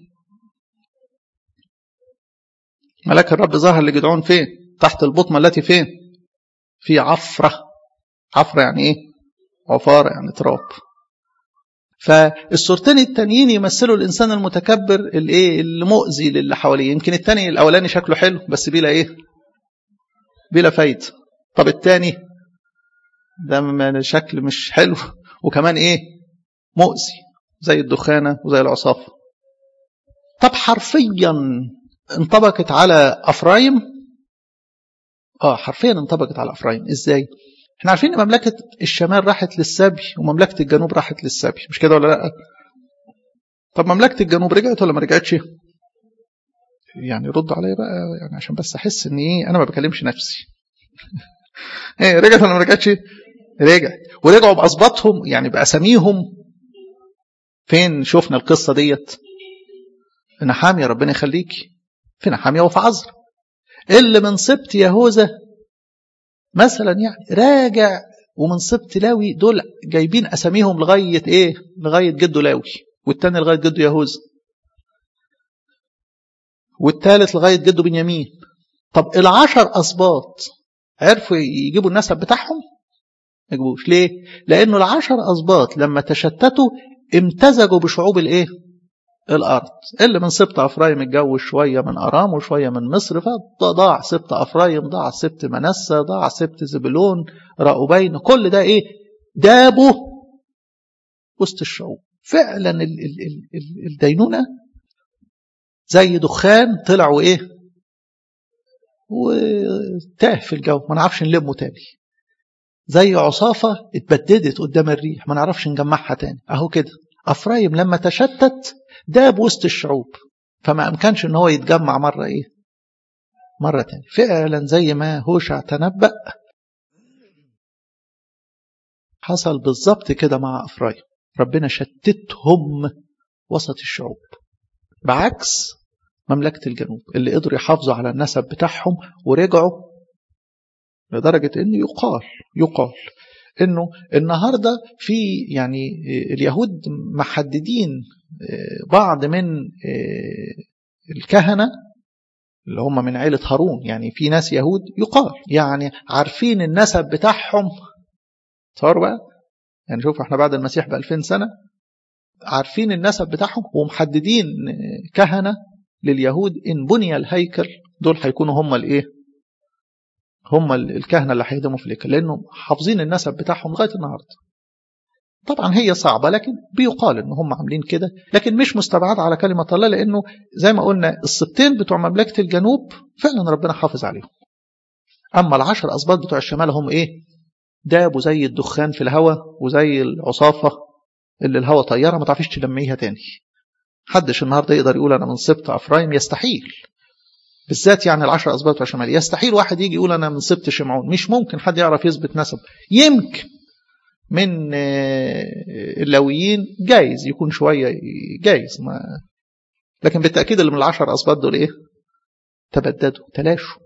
ملاك الرب ظهر لجدعون فين؟ تحت البطمة التي فين؟ في عفرة. عفرة يعني ايه؟ عفارة يعني تراب. فالصورتين التانيين يمثلوا الإنسان المتكبر الايه اللي مؤذي للي حواليه. يمكن التاني الأولاني شكله حلو بس بلا ايه بلا فايدة. طب التاني ده شكل مش حلو وكمان ايه مؤذي زي الدخانة وزي العصافة. طب حرفيا انطبقت على أفرايم. اه حرفيا انطبقت على أفرايم. ازاي؟ احنا عارفين ان مملكة الشمال راحت للسبي ومملكة الجنوب راحت للسبي، مش كده ولا لا؟ طب مملكة الجنوب رجعت ولا ما رجعتش؟ يعني رد عليا بقى، يعني عشان بس احس ان ايه انا ما بكلمش نفسي. ايه رجعت ولا ما رجعتش؟ رجعت. ورجعوا بأسباطهم يعني بأساميهم. فين شفنا القصة ديت؟ في نحامية ربنا يخليك، في نحامية وفي عزرا. اللي من سبط يهوذا مثلا يعني راجع، ومن سبط لاوي دول جايبين أساميهم لغاية إيه لغاية جده لاوي، والتاني لغاية جده يهوذا، والتالت لغاية جده بنيامين. طب العشر أسباط عرفوا يجيبوا النسب بتاعهم؟ ما يجيبوش. ليه؟ لأنه العشر أسباط لما تشتتوا امتزجوا بشعوب الإيه الأرض. اللي من سبط أفرايم اتجوز شوية من أرام وشوية من مصر، فضاع سبط أفرايم، ضاع سبط منسى، ضاع سبط زبلون، رأوبين، كل ده إيه دابوا وسط الشعوب. فعلا ال ال ال ال الدينونة زي دخان طلع وإيه وتاه في الجو، ما نعرفش نلمه تاني. زي عصافة اتبددت قدام الريح، ما نعرفش نجمعها تاني. أهو كده أفرايم لما تشتت داب وسط الشعوب، فما أمكنش إن هو يتجمع مرة إيه مرة تاني. فعلا زي ما هوشع تنبأ حصل بالظبط كده مع أفرايم، ربنا شتتهم وسط الشعوب، بعكس مملكة الجنوب اللي قدروا يحافظوا على النسب بتاعهم ورجعوا. لدرجة إنه يقال يقال إنه النهاردة في يعني اليهود محددين بعض من الكهنة اللي هم من عيلة هارون، يعني في ناس يهود يقال يعني عارفين النسب بتاعهم. صار بقى يعني شوف احنا بعد المسيح بألفين سنة عارفين النسب بتاعهم ومحددين كهنة لليهود إن بني الهيكل دول هيكونوا هم الايه هم الكهنة اللي هيخدموا في الهيكل، لأنه حافظين النسب بتاعهم لغاية النهاردة. طبعا هي صعبة لكن بيقال إن هم عاملين كده، لكن مش مستبعد على كلمة الله، لأنه زي ما قلنا السبتين بتوع مملكة الجنوب فعلا ربنا حافظ عليهم. أما العشر أسباط بتوع الشمال هم إيه دابوا زي الدخان في الهواء، وزي العصافة اللي الهواء طيارة ما تعرفيش تلميها تاني. حدش النهاردة يقدر يقول أنا من سبط أفرايم، يستحيل. بالذات يعني العشر أسباط بتوع الشمال يستحيل واحد يجي يقول أنا من سبط شمعون، مش ممكن حد يعرف يثبت نسب. يمكن من اللويين جايز يكون شوية جايز ما، لكن بالتأكيد اللي من العشر أسباط دول إيه تبددوا تلاشوا.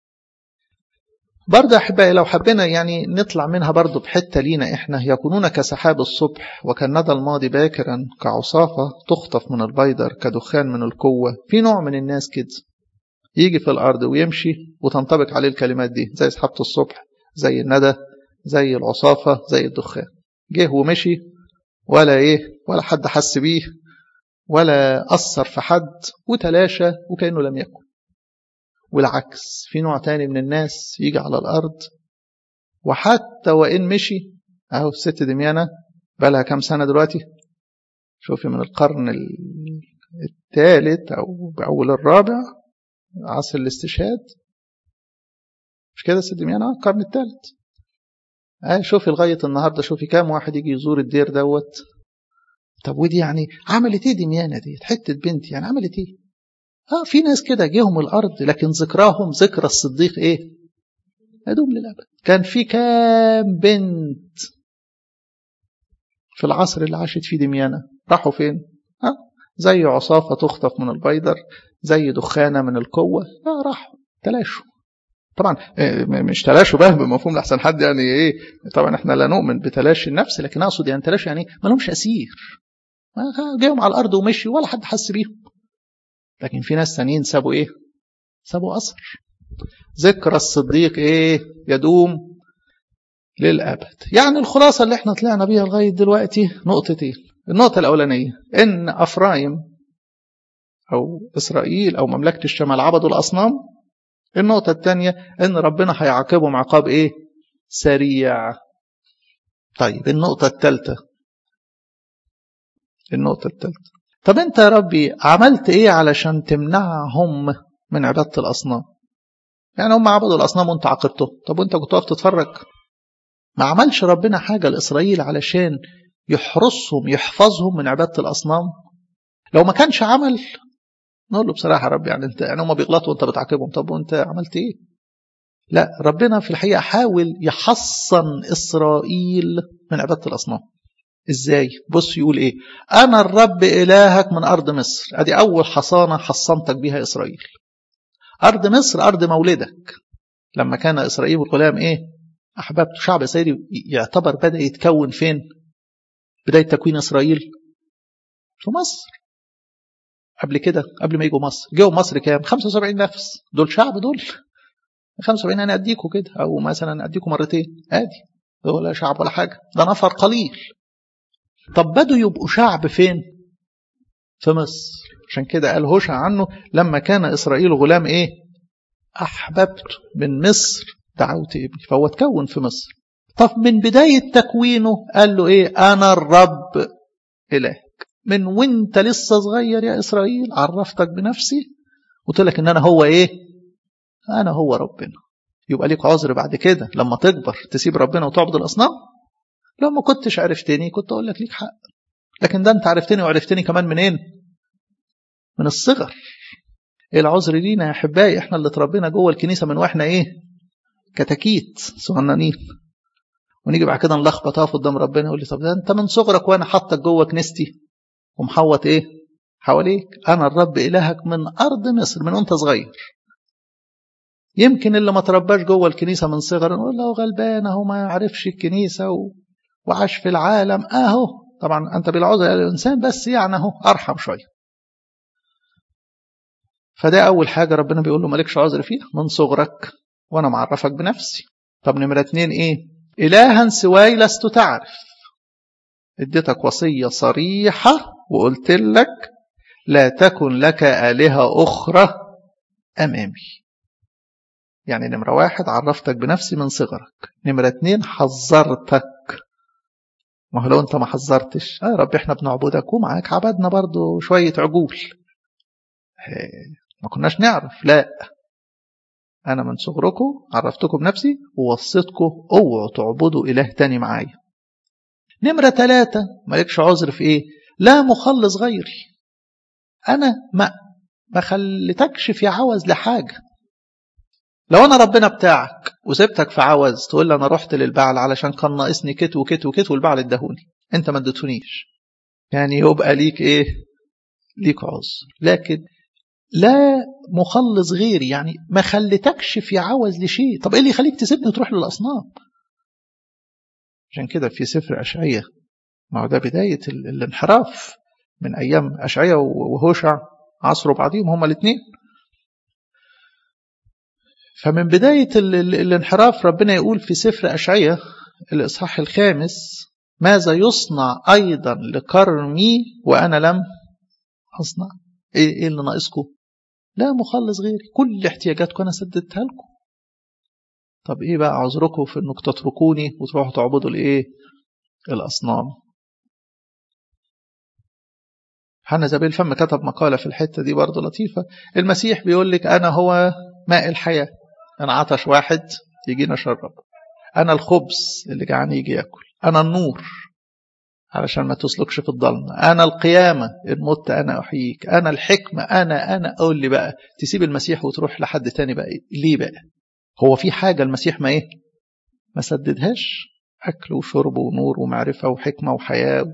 برضه أحبائي لو حبينا يعني نطلع منها برضه بحتة لينا إحنا، يكونون كسحاب الصبح وكالندى الماضي باكرا كعصافة تخطف من البيدر كدخان من القوة. في نوع من الناس كده يجي في الأرض ويمشي وتنطبق عليه الكلمات دي، زي سحابة الصبح، زي الندى، زي العصافة، زي الدخان. جه ومشي ولا إيه ولا حد حس بيه ولا أثر في حد وتلاشى وكأنه لم يكن. والعكس في نوع تاني من الناس يجي على الأرض وحتى وإن مشي، أهو الست دميانة بقى لها كام سنة دلوقتي، شوفي من القرن الثالث أو بأول الرابع عصر الاستشهاد، مش كده الست دميانة القرن الثالث. أه شوفي لغاية النهاردة شوفي كام واحد يجي يزور الدير دوت. طب ودي يعني عملت ايه دميانة دي حتة بنت يعني عملت ايه؟ اه في ناس كده جيهم الأرض لكن ذكراهم ذكرى الصديق ايه يدوم للأبد. كان في كام بنت في العصر اللي عاشت فيه دميانة راحوا فين؟ اه زي عصافة تخطف من البيدر، زي دخانة من القوة، اه راحوا تلاشوا. طبعا مش تلاشوا بقى بمفهوم لحسن حد يعني ايه، طبعا احنا لا نؤمن بتلاشي النفس، لكن اقصد يعني تلاشي يعني ما لهمش أسير، جاهم على الأرض ومشي ولا حد حس بيهم. لكن في ناس ثانيين سابوا ايه سابوا أثر. ذكرى الصديق ايه يدوم للأبد. يعني الخلاصة اللي احنا طلعنا بيها لغاية دلوقتي نقطتين. النقطة الأولانية إن أفرايم أو إسرائيل أو مملكة الشمال عبدوا الأصنام. النقطة الثانية إن ربنا هيعاقبهم عقاب إيه سريع. طيب النقطة الثالثة النقطة الثالثة طب أنت يا ربي عملت إيه علشان تمنعهم من عبادة الأصنام؟ يعني هم عبدوا الأصنام وأنت عاقبتهم، طب وأنت كنت واقف تتفرج؟ ما عملش ربنا حاجة لإسرائيل علشان يحرسهم يحفظهم من عبادة الأصنام؟ لو ما كانش عمل نقول له بصراحة رب يعني انت يعني هم بيغلطوا وانت بتعاقبهم، طب وانت عملت ايه؟ لا ربنا في الحقيقة حاول يحصن إسرائيل من عبادة الأصنام. ازاي؟ بص يقول ايه؟ أنا الرب إلهك من أرض مصر. ادي أول حصانة حصنتك بها إسرائيل. أرض مصر أرض مولدك. لما كان إسرائيل والغلام ايه؟ أحببت شعب إسرائيل يعتبر بدأ يتكون فين؟ بداية تكوين إسرائيل في مصر. قبل كده قبل ما يجوا مصر جوا مصر كام؟ خمسة وسبعين نفس. دول شعب دول خمسة وسبعين أنا أديكوا كده أو مثلا أديكوا مرتين عادي، ولا شعب ولا حاجة، ده نفر قليل. طب بدوا يبقوا شعب فين؟ في مصر. عشان كده قال هوشع عنه لما كان إسرائيل غلام إيه؟ أحببت من مصر دعوت ابني. فهو تكون في مصر. طب من بداية تكوينه قال له إيه؟ أنا الرب إلهك. من وانت لسه صغير يا إسرائيل عرفتك بنفسي، قلت لك ان انا هو ايه؟ انا هو ربنا. يبقى ليك عذر بعد كده لما تكبر تسيب ربنا وتعبد الأصنام؟ لو ما كنتش عرفتني كنت اقول لك ليك حق، لكن ده انت عرفتني وعرفتني كمان منين؟ من الصغر. ايه العذر لينا يا احبائي احنا اللي اتربينا جوه الكنيسه من واحنا ايه؟ كتاكيت صغننين، ونيجي بعد كده نلخبط اقف قدام ربنا يقول لي طب ده انت من صغرك وانا حاطك جوه كنيستي ومحوط ايه حواليك. انا الرب الهك من ارض مصر من وانت صغير. يمكن اللي ما ترباش جوه الكنيسه من صغر نقول له غلبان اهو ما يعرفش الكنيسه و... وعاش في العالم اهو. طبعا انت بالعذر يا الانسان بس يعني اهو ارحم شويه. فده اول حاجه ربنا بيقول له مالكش عذر فيها من صغرك وانا معرفك بنفسي. طب نمره اتنين ايه؟ الها سواي لست تعرف. اديتك وصيه صريحه وقلت لك لا تكن لك آلهة أخرى أمامي. يعني نمرة واحد عرفتك بنفسي من صغرك، نمرة اتنين حذرتك. ما هو لو انت ما حذرتش يا رب احنا بنعبدك ومعاك عبدنا برضو شوية عجول ما كناش نعرف. لا، انا من صغركم عرفتكم بنفسي ووصيتكم اوعوا تعبدوا اله تاني معايا. نمرة ثلاثة مالكش عذر في ايه؟ لا مخلص غيري. انا ما ما خلتكش في عوز لحاجة. لو انا ربنا بتاعك وسبتك في عوز تقول لي انا رحت للبعل علشان كان ناقصني كت وكت وكت والبعل ادهوني انت ما اديتونيش، يعني يبقى ليك ايه؟ ليك عذر. لكن لا مخلص غيري يعني ما خلتكش في عوز لشيء. طب ايه اللي يخليك تسيبني وتروح للاصنام؟ عشان كده في سفر اشعياء، ما هو ده بدايه الانحراف من ايام اشعياء وهوشع عصروا بعضهم هما الاثنين. فمن بداية الانحراف ربنا يقول في سفر أشعياء الإصحاح الخامس ماذا يصنع أيضا لكرمي وأنا لم أصنع. إيه, إيه اللي ناقصكم؟ لا مخلص غيري، كل احتياجاتكم أنا سددتها لكم. طب إيه بقى عذركم في أنكم تتركوني وتروحوا تعبدوا الإيه؟ الأصنام. حنا زبيل فم كتب مقالة في الحتة دي برضو لطيفة. المسيح بيقول لك أنا هو ماء الحياة، أنا عطش واحد يجينا شرب، أنا الخبز اللي جعان يجي يأكل، أنا النور علشان ما تسلكش في الظلمة، أنا القيامة إن مت أنا أحييك، أنا الحكمة، أنا أنا أقول لي بقى تسيب المسيح وتروح لحد تاني بقى ليه بقى؟ هو في حاجة المسيح ما إيه؟ ما سددهاش؟ أكل وشرب ونور ومعرفة وحكمة وحياة.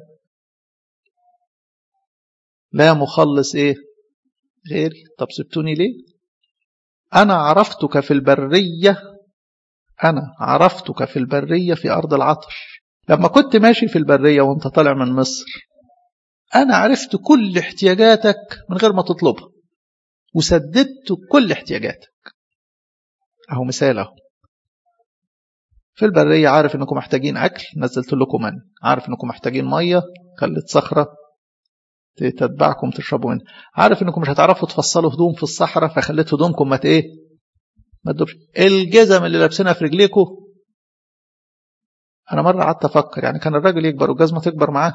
لا مخلص إيه؟ غيري. طب سبتوني ليه؟ أنا عرفتك في البرية، أنا عرفتك في البرية في أرض العطش. لما كنت ماشي في البرية وانت طالع من مصر أنا عرفت كل احتياجاتك من غير ما تطلبها وسددت كل احتياجاتك. أهو مثال أهو. في البرية عارف أنكم محتاجين أكل نزلت لكم من، عارف أنكم محتاجين مية خلت صخرة تتبعكم تشربوا منها، عارف أنكم مش هتعرفوا تفصلوا هدوم في الصحراء فخلت هدومكم ما ايه ما تدوبش. الجزم اللي لابسينها في رجليكم، أنا مرة قعدت أفكر يعني كان الراجل يكبر والجزمة تكبر معاه؟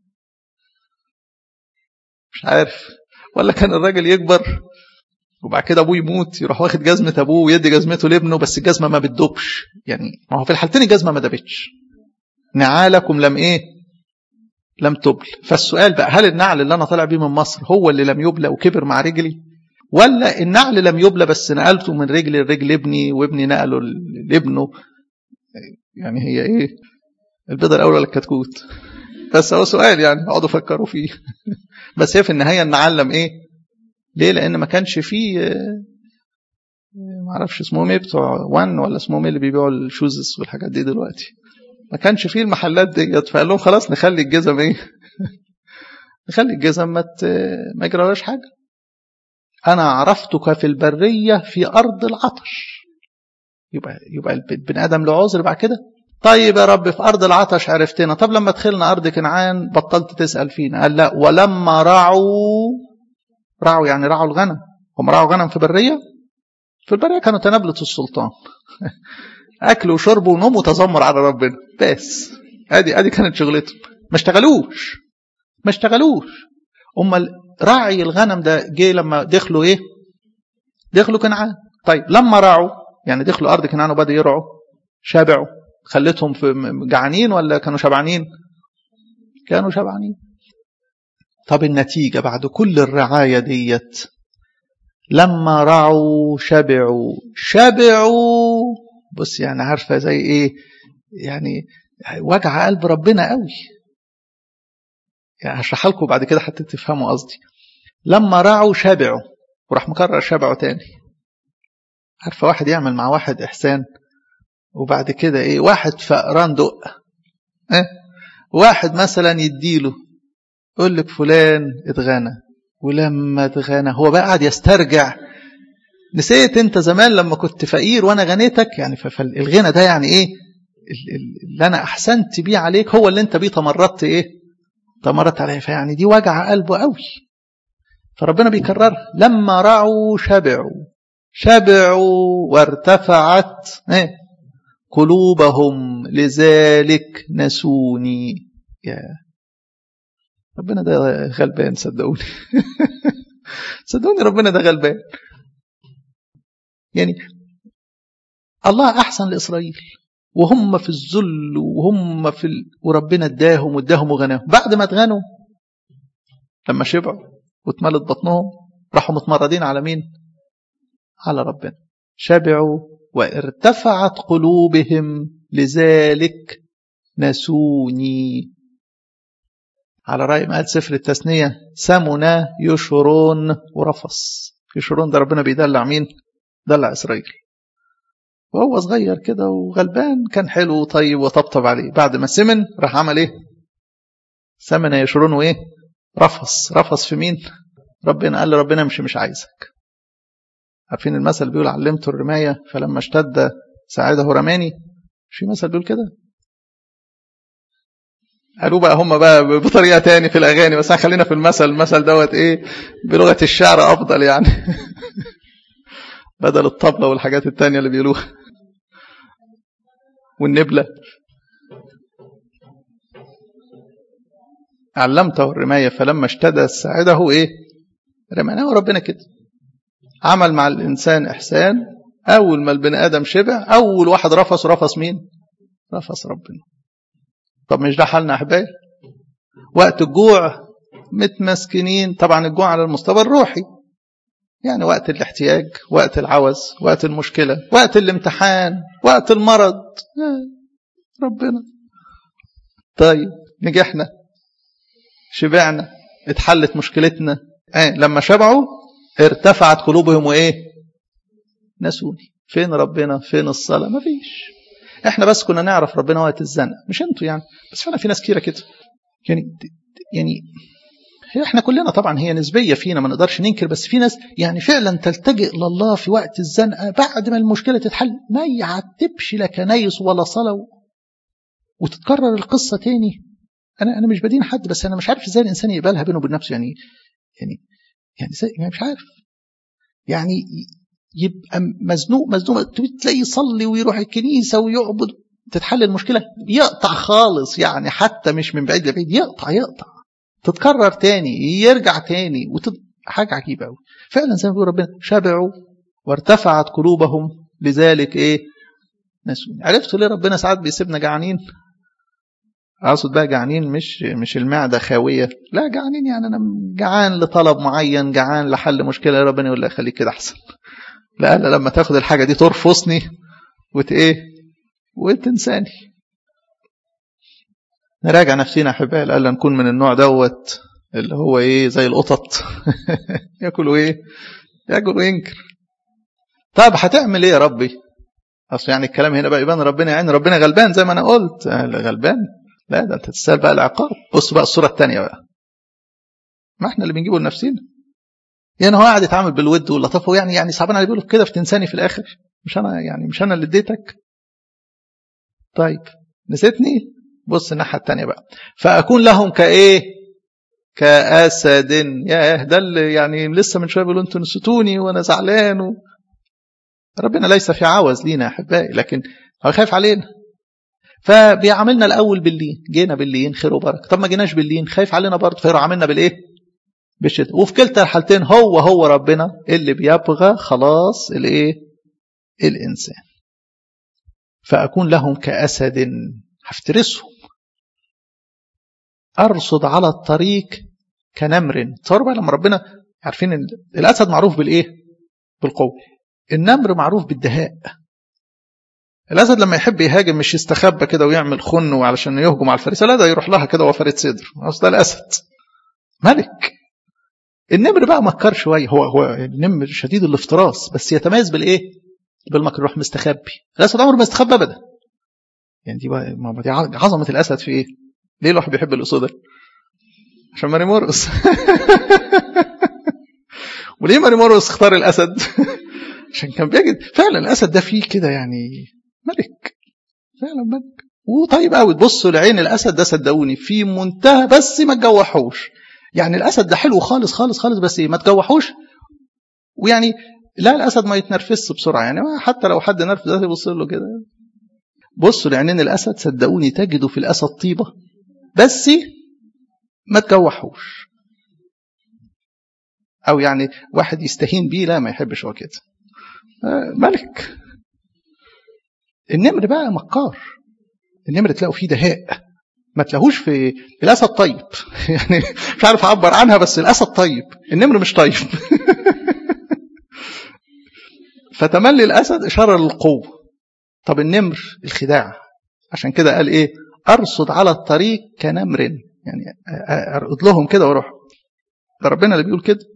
مش عارف. ولا كان الراجل يكبر وبعد كده أبوه يموت يروح واخد جزمة أبوه ويدي جزمته لابنه بس الجزمة ما بتدوبش؟ يعني ما هو في الحالتين الجزمة ما دابتش. نعالكم لم إيه؟ لم تبل. فالسؤال بقى هل النعل اللي أنا طالع بيه من مصر هو اللي لم يبلى وكبر مع رجلي، ولا النعل لم يبلى بس نقلته من رجل لرجل ابني وابني نقله لابنه؟ يعني هي إيه البيضة الأول ولا الكتكوت؟ بس هو سؤال يعني اقعدوا فكروا فيه. بس هي في النهاية نعلم ايه؟ ليه؟ لان ما كانش فيه ما اعرفش اسمهم ايه بتوع وان ولا اسمهم ايه اللي بيبيعوا الشوزز والحاجات دي دلوقتي، ما كانش فيه المحلات ديت. فقال لهم خلاص نخلي الجزم ايه؟ نخلي الجزم ما ما يجراش حاجه. انا عرفتك في البريه في ارض العطش. يبقى يبقى البني ادم له عذر بعد كده. طيب يا رب في أرض العطش عرفتنا، طب لما دخلنا أرض كنعان بطلت تسأل فينا؟ قال لا ولما رعوا، رعوا يعني رعوا الغنم. هم رعوا غنم في برية؟ في البرية كانوا تنابلة السلطان أكل وشرب ونوم وتذمر على ربنا بس. ادي ادي كانت شغلتهم، ما اشتغلوش ما اشتغلوش. أما راعي الغنم ده جه لما دخلوا إيه؟ دخلوا كنعان. طيب لما راعوا يعني دخلوا أرض كنعان وبدأوا يرعوا، شابعوا، خلتهم في جعانين ولا كانوا شبعانين؟ كانوا شبعانين. طب النتيجة بعد كل الرعاية ديت، لما رعوا شبعوا. شبعوا بص يعني عارفة زي إيه؟ يعني وجع قلب ربنا قوي. يعني هشرح لكم بعد كده حتى تفهموا قصدي. لما رعوا شبعوا، وراح مكرر شبعوا تاني. عارفة واحد يعمل مع واحد إحسان وبعد كده إيه؟ واحد فقران دق، إيه؟ واحد مثلا يديله يقول لك فلان اتغنى، ولما اتغنى هو بقى قاعد يسترجع، نسيت انت زمان لما كنت فقير وانا غنيتك. يعني فالغنى ده يعني ايه؟ اللي انا احسنت بيه عليك هو اللي انت بيه تمردت ايه؟ تمردت عليه. فيعني دي وجع قلبه قوي. فربنا بيكرر لما رعوا شبعوا. شبعوا وارتفعت ايه؟ قلوبهم لذلك نسوني. يا ربنا ده غلبان، صدقوني. صدقوني ربنا ده غلبان. يعني الله أحسن لإسرائيل وهم في الذل وهم في ال... وربنا اداهم واداهم وغناهم. بعد ما اتغنوا لما شبعوا واتملت بطنهم راحوا متمردين على مين؟ على ربنا. شبعوا وارتفعت قلوبهم لذلك نسوني. على رأي ما قال سفر التثنية سمنا يشرون ورفص. يشرون ده ربنا بيدلع مين؟ دلع إسرائيل. وهو صغير كده وغلبان كان حلو وطيب وطبطب عليه. بعد ما سمن راح عمل ايه؟ سمنا يشرون وايه؟ رفص. رفص في مين؟ ربنا. قال لربنا مش مش عايزك. عارفين المثل بيقول علمته الرماية فلما اشتد ساعده رماني؟ مش في مثل بيقول كده؟ قالوا بقى هم بقى بطريقة تاني في الأغاني، بس خلينا في المثل. المثل دوت ايه؟ بلغة الشعر أفضل يعني. بدل الطبلة والحاجات التانية اللي بيقولوها والنبلة. علمته الرماية فلما اشتدى ساعده ايه؟ رماناه. ربنا كده عمل مع الإنسان إحسان. أول ما البني آدم شبع أول واحد رفص. رفص مين؟ رفص ربنا. طب مش ده حالنا أحبائي؟ وقت الجوع متمسكنين. طبعا الجوع على المستوى الروحي، يعني وقت الاحتياج، وقت العوز، وقت المشكلة، وقت الامتحان، وقت المرض، ربنا. طيب نجحنا، شبعنا، اتحلت مشكلتنا. اه لما شبعوا ارتفعت قلوبهم وايه؟ نسوني. فين ربنا؟ فين الصلاة؟ ما فيش. احنا بس كنا نعرف ربنا وقت الزنقة، مش انتوا يعني، بس فعلا في ناس كتيرة كده. يعني يعني احنا كلنا طبعا هي نسبية فينا ما نقدرش ننكر، بس في ناس يعني فعلا تلتجئ لله في وقت الزنقة بعد ما المشكلة تتحل ما يعتبش لا كنايس ولا صلاة وتتكرر القصة تاني. انا انا مش بدين حد، بس انا مش عارف ازاي الانسان يقبلها بينه وبين نفسه. يعني يعني يعني, يعني مش عارف. يعني يبقى مزنوق مزنوق تلاقيه يصلي ويروح الكنيسة ويعبد، تتحل المشكلة يقطع خالص. يعني حتى مش من بعيد لبعيد، يقطع يقطع تتكرر تاني يرجع تاني وتد... حاجة عجيبة قوي فعلا. زي ما بيقول ربنا شبعوا وارتفعت قلوبهم لذلك ايه؟ نسوني. عرفتوا ليه ربنا ساعات بيسيبنا جعانين؟ اقصد بقى جعانين مش مش المعدة خاوية، لا جعانين يعني انا جعان لطلب معين، جعان لحل مشكلة. ربنا يقول لي خليك كده احسن. لا لا لما تاخد الحاجة دي ترفصني وت ايه وتنساني. نراجع نفسينا احبائي، لألا نكون من النوع دوت اللي هو ايه زي القطط. ياكلوا ايه؟ ياكلوا ينكر. طب هتعمل ايه يا ربي؟ اصل يعني الكلام هنا بقى يبان ربنا يعني ربنا غلبان زي ما انا قلت. غلبان؟ لا ده انت تستاهل بقى العقاب. بص بقى الصورة الثانية بقى، ما احنا اللي بنجيبه لنفسنا. يعني هو قاعد يتعامل بالود واللطافه، يعني يعني صعبان عليه. بيقول كده في تنساني في الاخر، مش انا يعني مش انا اللي اديتك. طيب نسيتني؟ بص الناحيه الثانيه بقى، فاكون لهم كايه؟ كاسد. يا ده اللي يعني لسه من شويه بيقولوا انتوا نسيتوني وانا زعلان و... ربنا ليس في عوز لينا يا احبائي، لكن هو خايف علينا. فبيعاملنا الأول باللين، جينا باللين خير وبركة. طب ما جيناش باللين خايف علينا برضه، فيروح عاملنا بالإيه؟ بالشدة. وفي كلتا الحالتين هو هو ربنا اللي بيبغى خلاص الإيه؟ الإنسان. فأكون لهم كأسد، هفترسهم. أرصد على الطريق كنمر. تصوروا بقى لما ربنا، عارفين الأسد معروف بالإيه؟ بالقوة. النمر معروف بالدهاء. الأسد لما يحب يهاجم مش يستخبى كده ويعمل خن علشان يهجم على الفريسة، لا ده يروح لها كده وفرد صدر. أصل ده الأسد ملك. النمر بقى مكر شوية، هو هو النمر شديد الافتراس بس يتميز بالإيه؟ بالمكر، يروح مستخبي. الأسد عمره ما استخبى أبدا. يعني دي بقى دي عظمة الأسد في إيه؟ ليه الواحد بيحب الأسود؟ عشان ماري مورقس. وليه ماري مورقس اختار الأسد؟ عشان كان بيجد فعلا الأسد ده فيه كده يعني ملك، فعلا ملك وطيب قوي. تبصوا لعين الأسد ده صدقوني في منتهى، بس ما تجوحوش. يعني الأسد ده حلو خالص خالص خالص، بس ما تجوحوش. ويعني لا، الأسد ما يتنرفزش بسرعة، يعني حتى لو حد نرفز ده يبص له كده. بصوا لعينين الأسد صدقوني تجدوا في الأسد طيبة، بس ما تجوحوش. أو يعني واحد يستهين بيه، لا ما يحبش هو كده. ملك. النمر بقى مكار. النمر تلاقوا فيه دهاء، ما تلاقوش في الأسد طيب. يعني مش عارف أعبر عنها، بس الأسد طيب، النمر مش طيب. فتملي الأسد إشارة للقوة. طب النمر الخداع. عشان كده قال إيه؟ أرصد على الطريق كنمر، يعني أرقد لهم كده وأروح. ده ربنا اللي بيقول كده.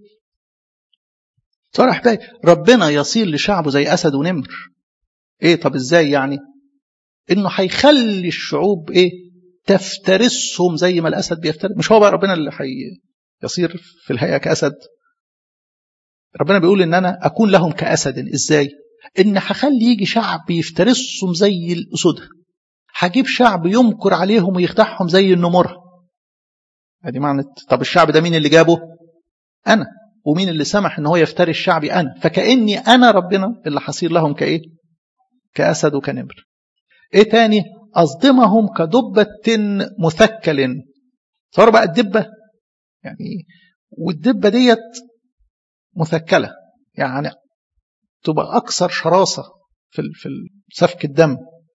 صراحة ربنا يصير لشعبه زي أسد ونمر. إيه طب إزاي يعني؟ إنه هيخلي الشعوب إيه؟ تفترسهم زي ما الأسد بيفترس. مش هو بقى ربنا اللي حي يصير في الهيئة كأسد؟ ربنا بيقول إن أنا أكون لهم كأسد. إزاي؟ إن هخلي يجي شعب يفترسهم زي الأسود، هجيب شعب يمكر عليهم ويخدعهم زي النمر. هذه معنى. طب الشعب ده مين اللي جابه؟ أنا. ومين اللي سمح إن هو يفترس شعبي؟ أنا. فكأني أنا ربنا اللي حصير لهم كإيه؟ كأسد وكنمر. إيه تاني؟ أصدمهم كدبة مثكل. صار بقى الدبة يعني، والدبة ديت مثكلة، يعني تبقى أكثر شراسة في في سفك الدم.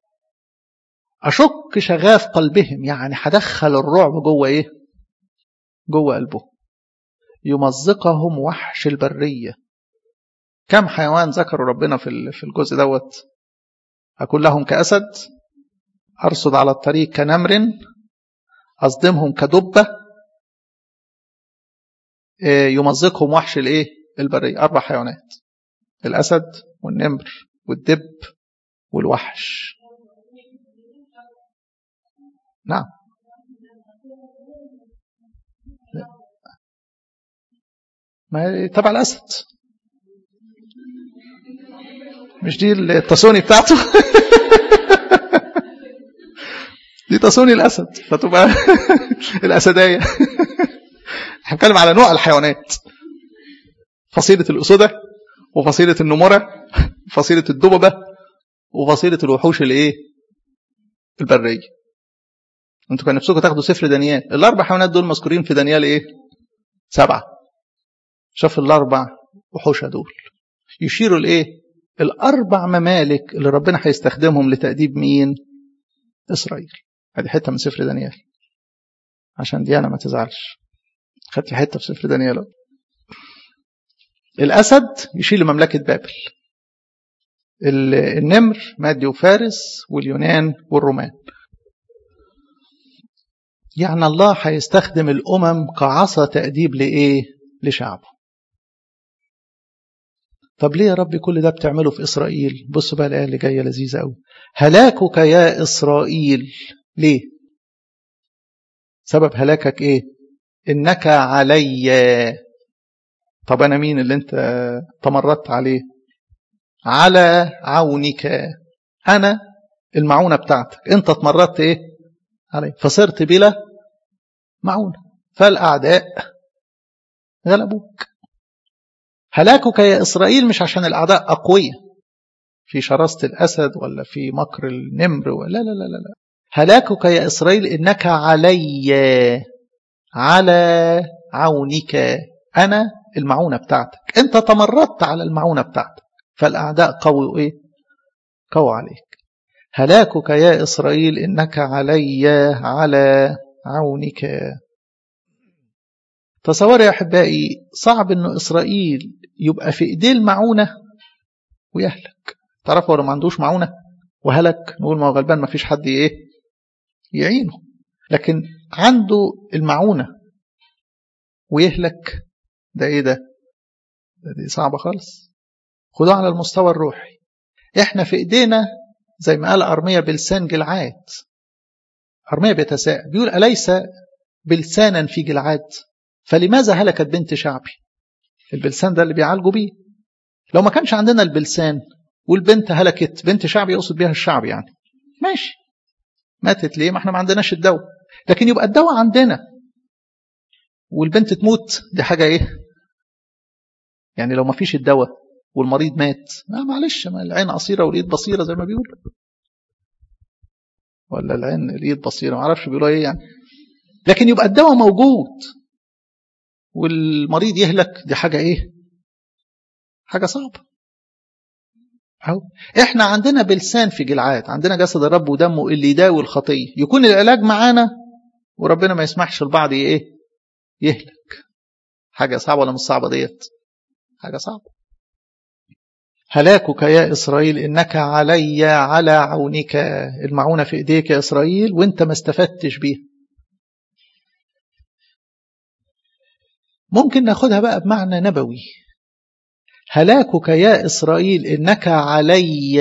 أشك شغاف قلبهم، يعني هدخل الرعب جوه إيه؟ جوه قلبه. يمزقهم وحش البرية. كم حيوان ذكروا ربنا في في الجزء دوت؟ أكون لهم كأسد، أرصد على الطريق كنمر، أصدمهم كدبة، يمزقهم وحش الإيه؟ البرية. أربع حيوانات: الأسد والنمر والدب والوحش. نعم. ما تبع الأسد، مش دي التصوني بتاعته؟ دي تصوني الأسد، فتبقى الأسدية. احنا بنتكلم على نوع الحيوانات: فصيلة الأسودة، وفصيلة النمرة، وفصيلة الدببة، وفصيلة الوحوش الايه؟ البرية. انتوا كان نفسكم تاخدوا سفر دانيال، الأربع حيوانات دول مذكورين في دانيال ايه؟ سبعة. شوف الأربع وحوشة دول يشيروا لايه؟ الأربع ممالك اللي ربنا هيستخدمهم لتأديب مين؟ إسرائيل. هذه حتة من سفر دانيال، عشان دي أنا ما تزعلش، خدت حتة في سفر دانيال. الأسد يشيل مملكة بابل، النمر مادي وفارس واليونان والرومان. يعني الله هيستخدم الأمم كعصا تأديب لإيه؟ لشعبه. طب ليه يا رب كل ده بتعمله في إسرائيل؟ بصوا بقى الآية اللي جاية لذيذة قوي: هلاكك يا إسرائيل. ليه؟ سبب هلاكك إيه؟ إنك علي. طب أنا مين اللي أنت تمردت عليه؟ على عونك، أنا المعونة بتاعتك، أنت تمردت إيه؟ علي، فصرت بلا معونة، فالأعداء غلبوك. هلاكك يا إسرائيل مش عشان الأعداء أقوياء في شراسة الأسد ولا في مكر النمر، ولا لا لا لا لا. هلاكك يا إسرائيل إنك علي على عونك، أنا المعونة بتاعتك، أنت تمردت على المعونة بتاعتك فالأعداء قووا إيه؟ قووا عليك. هلاكك يا إسرائيل إنك علي على عونك. تصور يا أحبائي صعب إنه إسرائيل يبقى في إيديه المعونة ويهلك. تعرفوا لو ما عندوش معونة وهلك نقول ما هو غلبان ما فيش حد إيه يعينه، لكن عنده المعونة ويهلك، ده إيه ده؟ ده دي صعبة خالص. خدوها على المستوى الروحي. إحنا في إيدينا زي ما قال أرميا بلسان جلعاد. أرميا بيتساءل بيقول أليس بلسانا في جلعاد فلماذا هلكت بنت شعبي؟ البلسان ده اللي بيعالجوا بيه. لو ما كانش عندنا البلسان والبنت هلكت، بنت شعبي يقصد بيها الشعب يعني، ماشي، ماتت ليه؟ ما احنا ما عندناش الدواء. لكن يبقى الدواء عندنا والبنت تموت، دي حاجة ايه يعني؟ لو ما فيش الدواء والمريض مات، ما معلش، ما العين قصيرة واليد بصيرة زي ما بيقول، ولا العين اليد بصيرة، ما اعرفش بيقولوا ايه يعني. لكن يبقى الدواء موجود والمريض يهلك، دي حاجة ايه؟ حاجة صعبة. أو احنا عندنا بلسان في جلعاد، عندنا جسد الرب ودمه اللي يداوي الخطية، يكون العلاج معانا وربنا ما يسمحش البعض ايه يهلك. حاجة صعبة ولا مش صعبة ديت؟ حاجة صعبة. هلاكك يا إسرائيل إنك علي على عونك، المعونة في إيديك يا إسرائيل وإنت ما استفدتش بيها. ممكن ناخدها بقى بمعنى نبوي. هلاكك يا إسرائيل إنك علي.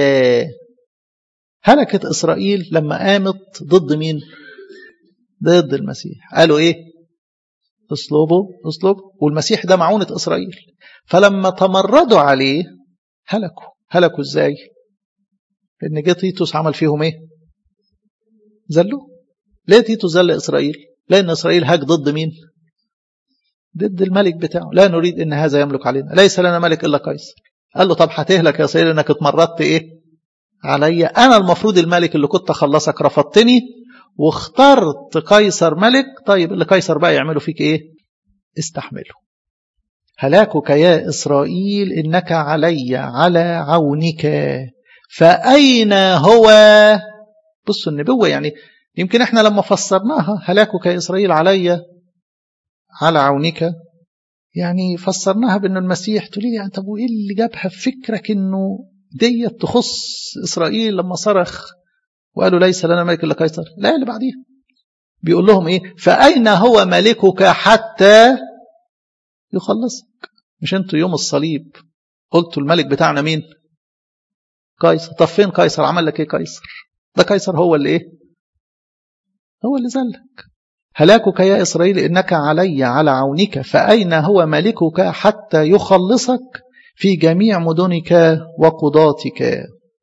هلكت إسرائيل لما قامت ضد مين؟ ضد المسيح. قالوا إيه؟ اصلبوا اصلبوا، والمسيح ده معونة إسرائيل. فلما تمردوا عليه هلكوا. هلكوا إزاي؟ لأن جه تيتوس عمل فيهم إيه؟ زلوا. ليه تيتوس زل إسرائيل؟ لأن إسرائيل هاج ضد مين؟ ضد الملك بتاعه. لا نريد إن هذا يملك علينا، ليس لنا ملك إلا قيصر. قال له طب هتهلك يا إسرائيل إنك اتمردت إيه؟ علي. أنا المفروض الملك اللي كنت أخلصك رفضتني واخترت قيصر ملك. طيب اللي قيصر بقى يعملوا فيك إيه؟ استحمله. هلاكك يا إسرائيل إنك علي على عونك، فأين هو؟ بصوا النبوة يعني، يمكن احنا لما فسرناها هلاكك يا إسرائيل علي على عونك، يعني فسرناها بأنه المسيح. تقول لي يعني طب وإيه اللي جابها في فكرك إنه دي تخص إسرائيل لما صرخ وقالوا ليس لنا ملك إلا قيصر؟ لا، اللي بعديها بيقول لهم إيه؟ فأين هو ملكك حتى يخلصك؟ مش انتوا يوم الصليب قلتوا الملك بتاعنا مين؟ قيصر. طب فين قيصر؟ عمل لك ايه قيصر؟ ده قيصر هو اللي ايه؟ هو اللي زلك. هلاكك يا إسرائيل إنك علي على عونك، فأين هو ملكك حتى يخلصك في جميع مدنك وقضاتك.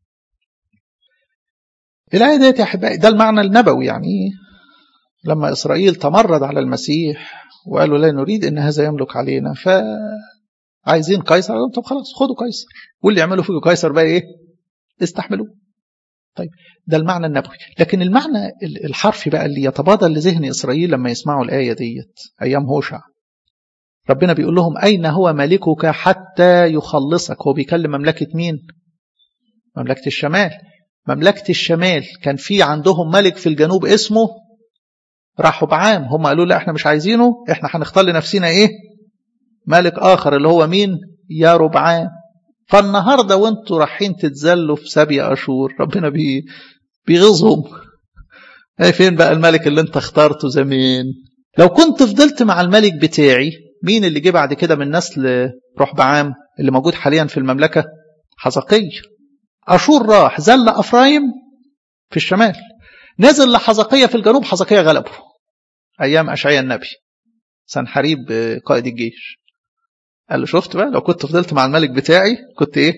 الآية ديت يا أحبائي ده المعنى النبوي. يعني لما إسرائيل تمرد على المسيح وقالوا لا نريد إن هذا يملك علينا، فعايزين قيصر، طب خلاص خدوا قيصر، واللي يعملوا فيه قيصر بقى إيه؟ استحملوه. طيب ده المعنى النبوي. لكن المعنى الحرفي بقى اللي يتبادر لذهن إسرائيل لما يسمعوا الآية ديت أيام هوشع، ربنا بيقول لهم أين هو ملكك حتى يخلصك. هو بيكلم مملكة مين؟ مملكة الشمال. مملكة الشمال كان في عندهم ملك في الجنوب اسمه رحبعام. هم قالوا لا احنا مش عايزينه، احنا هنختار لنفسنا ايه؟ ملك آخر اللي هو مين؟ يربعام. فالنهاردة وانتوا رايحين تتذلوا في سبي أشور ربنا بي بيغيظهم. ايه فين بقى الملك اللي انت اخترته زمان؟ لو كنت فضلت مع الملك بتاعي. مين اللي جه بعد كده من نسل رحبعام اللي موجود حاليا في المملكة؟ حزقية. أشور راح زل أفرايم في الشمال، نزل لحزقية في الجنوب، حزقية غلبه أيام أشعياء النبي سنحريب قائد الجيش. قال له شفت بقى لو كنت فضلت مع الملك بتاعي كنت ايه؟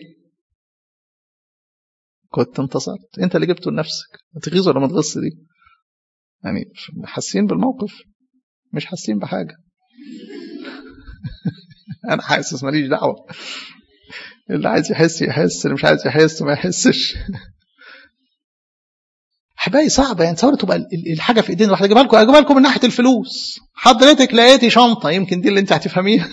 كنت انتصرت. انت اللي جبته لنفسك. تغيظ ولا ما تغيظش دي؟ يعني حاسين بالموقف؟ مش حاسين بحاجة. انا حاسس ماليش دعوة. اللي عايز يحس يحس، اللي مش عايز يحس ما يحسش. احبائي صعبه يعني. تصوروا تبقى الحاجه في ايدين واحده. اجيبها لكم اجيبها لكم من ناحيه الفلوس. حضرتك لقيتي شنطه، يمكن دي اللي انت هتفهميها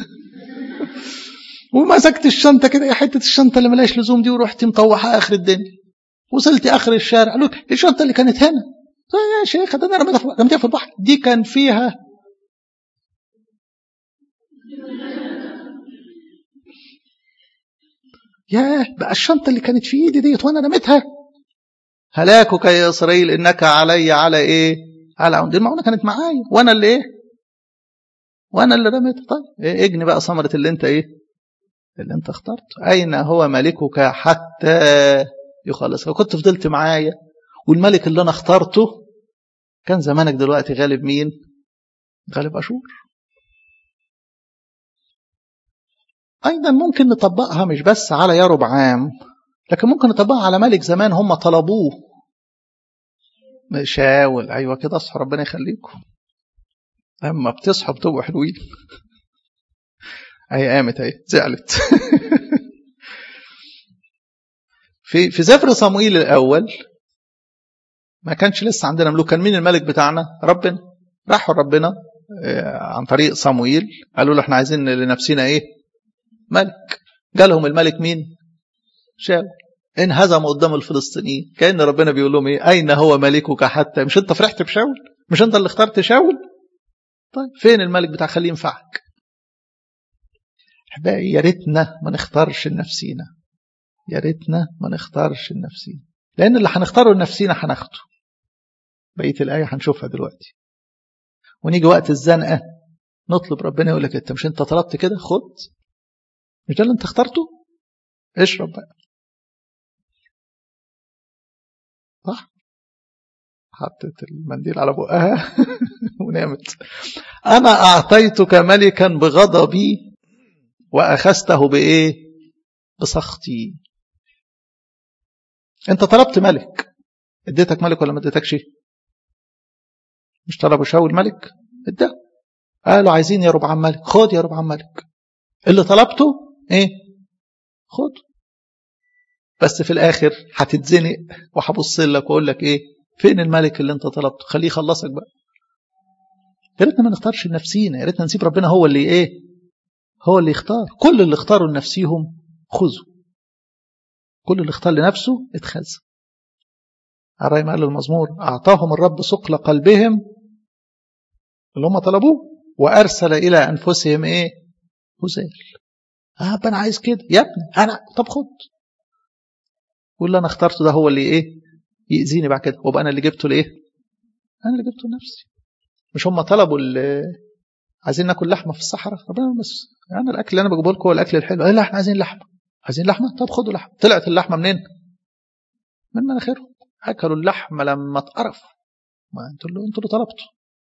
ومسكت الشنطه كده، يا حته الشنطه اللي ملهاش لزوم دي، ورحتي مطوحها اخر الدنيا. وصلتي اخر الشارع قالوا لك الشنطه اللي كانت هنا يا شيخ ده انا رميتها في البحر، دي كان فيها ياه بقى الشنطه اللي كانت في ايدي ديت وانا رميتها. هلاكك يا اسرائيل انك علي على ايه؟ على عون. دي المعونه كانت معايا وانا اللي ايه؟ وانا اللي رميتها. طيب إيه اجني بقى ثمره اللي انت ايه؟ اللي انت اخترته. اين هو ملكك حتى يخلص؟ لو كنت فضلت معايا والملك اللي انا اخترته كان زمانك دلوقتي غالب مين؟ غالب اشور. ايضا ممكن نطبقها مش بس على يربعام، لكن ممكن نطبقها على ملك زمان هم طلبوه. شاول. ايوه كده، اصحوا ربنا يخليكم. اما بتصحوا بتبقوا حلوين. اهي قامت اهي زعلت. في في سفر صموئيل الاول ما كانش لسه عندنا ملوك. كان مين الملك بتاعنا؟ ربنا. راحوا ربنا عن طريق صموئيل قالوا له احنا عايزين لنفسنا ايه؟ ملك. جالهم الملك مين؟ شاول. انهزموا قدام الفلسطينيين. كأن ربنا بيقول لهم ايه؟ اين هو ملكك حتى؟ مش انت فرحت بشاول؟ مش انت اللي اخترت شاول؟ طيب فين الملك بتاع خليه ينفعك؟ احبائي يا ريتنا ما نختارش لنفسينا. يا ريتنا ما نختارش لنفسينا، لان اللي هنختاره لنفسينا هناخده. بقيه الايه هنشوفها دلوقتي. ونيجي وقت الزنقه نطلب ربنا يقول لك انت مش انت طلبت كده؟ خد. مش ده اللي انت اخترته؟ اشرب بقى. صح. حطت المنديل على بقها ونامت. انا اعطيتك ملكا بغضبي واخذته بايه؟ بسخطي. انت طلبت ملك، اديتك ملك ولا ما اديتكش؟ مش طلبوا شاول ملك؟ اداه. قالوا عايزين يا ربعام ملك، خد يا ربعام ملك. اللي طلبته ايه؟ خد. بس في الاخر هتتزنق وهبص لك واقول لك ايه؟ فين الملك اللي انت طلبته؟ خليه يخلصك بقى. يا ريتنا ما نختارش لنفسينا، يا ريتنا نسيب ربنا هو اللي ايه؟ هو اللي يختار. كل اللي اختاروا لنفسيهم خذوا. كل اللي اختار لنفسه اتخذ. الرأي ما قال المزمور اعطاهم الرب ثقل قلبهم اللي هم طلبوه وارسل الى انفسهم ايه؟ هزال. اه انا عايز كده يا ابني. انا طب خد. واللي انا اخترته ده هو اللي ايه؟ يأذيني بعد كده وابقى انا اللي جبته لايه؟ انا اللي جبته لنفسي. مش هم طلبوا عايزين ناكل لحمه في الصحراء؟ ربنا بس يعني الاكل اللي انا بجيبه لكم هو الاكل الحلو. لا احنا عايزين لحمه. عايزين لحمه؟ طب خدوا لحمه. طلعت اللحمه منين؟ من مناخيرهم. اكلوا اللحمه لما اتقرفوا. ما انتوا اللي انتوا اللي طلبتوا.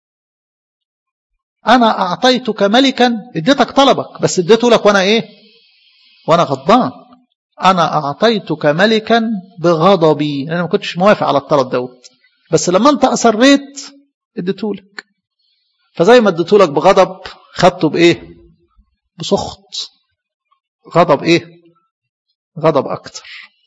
انا اعطيتك ملكا، اديتك طلبك بس اديته لك وانا ايه؟ وانا غضبان. انا اعطيتك ملكا بغضبي، انا ما كنتش موافق على الطلب دوت، بس لما انت اصريت اديته لك. فزي ما اديته لك بغضب خدته بايه؟ بسخط. غضب ايه؟ غضب اكتر.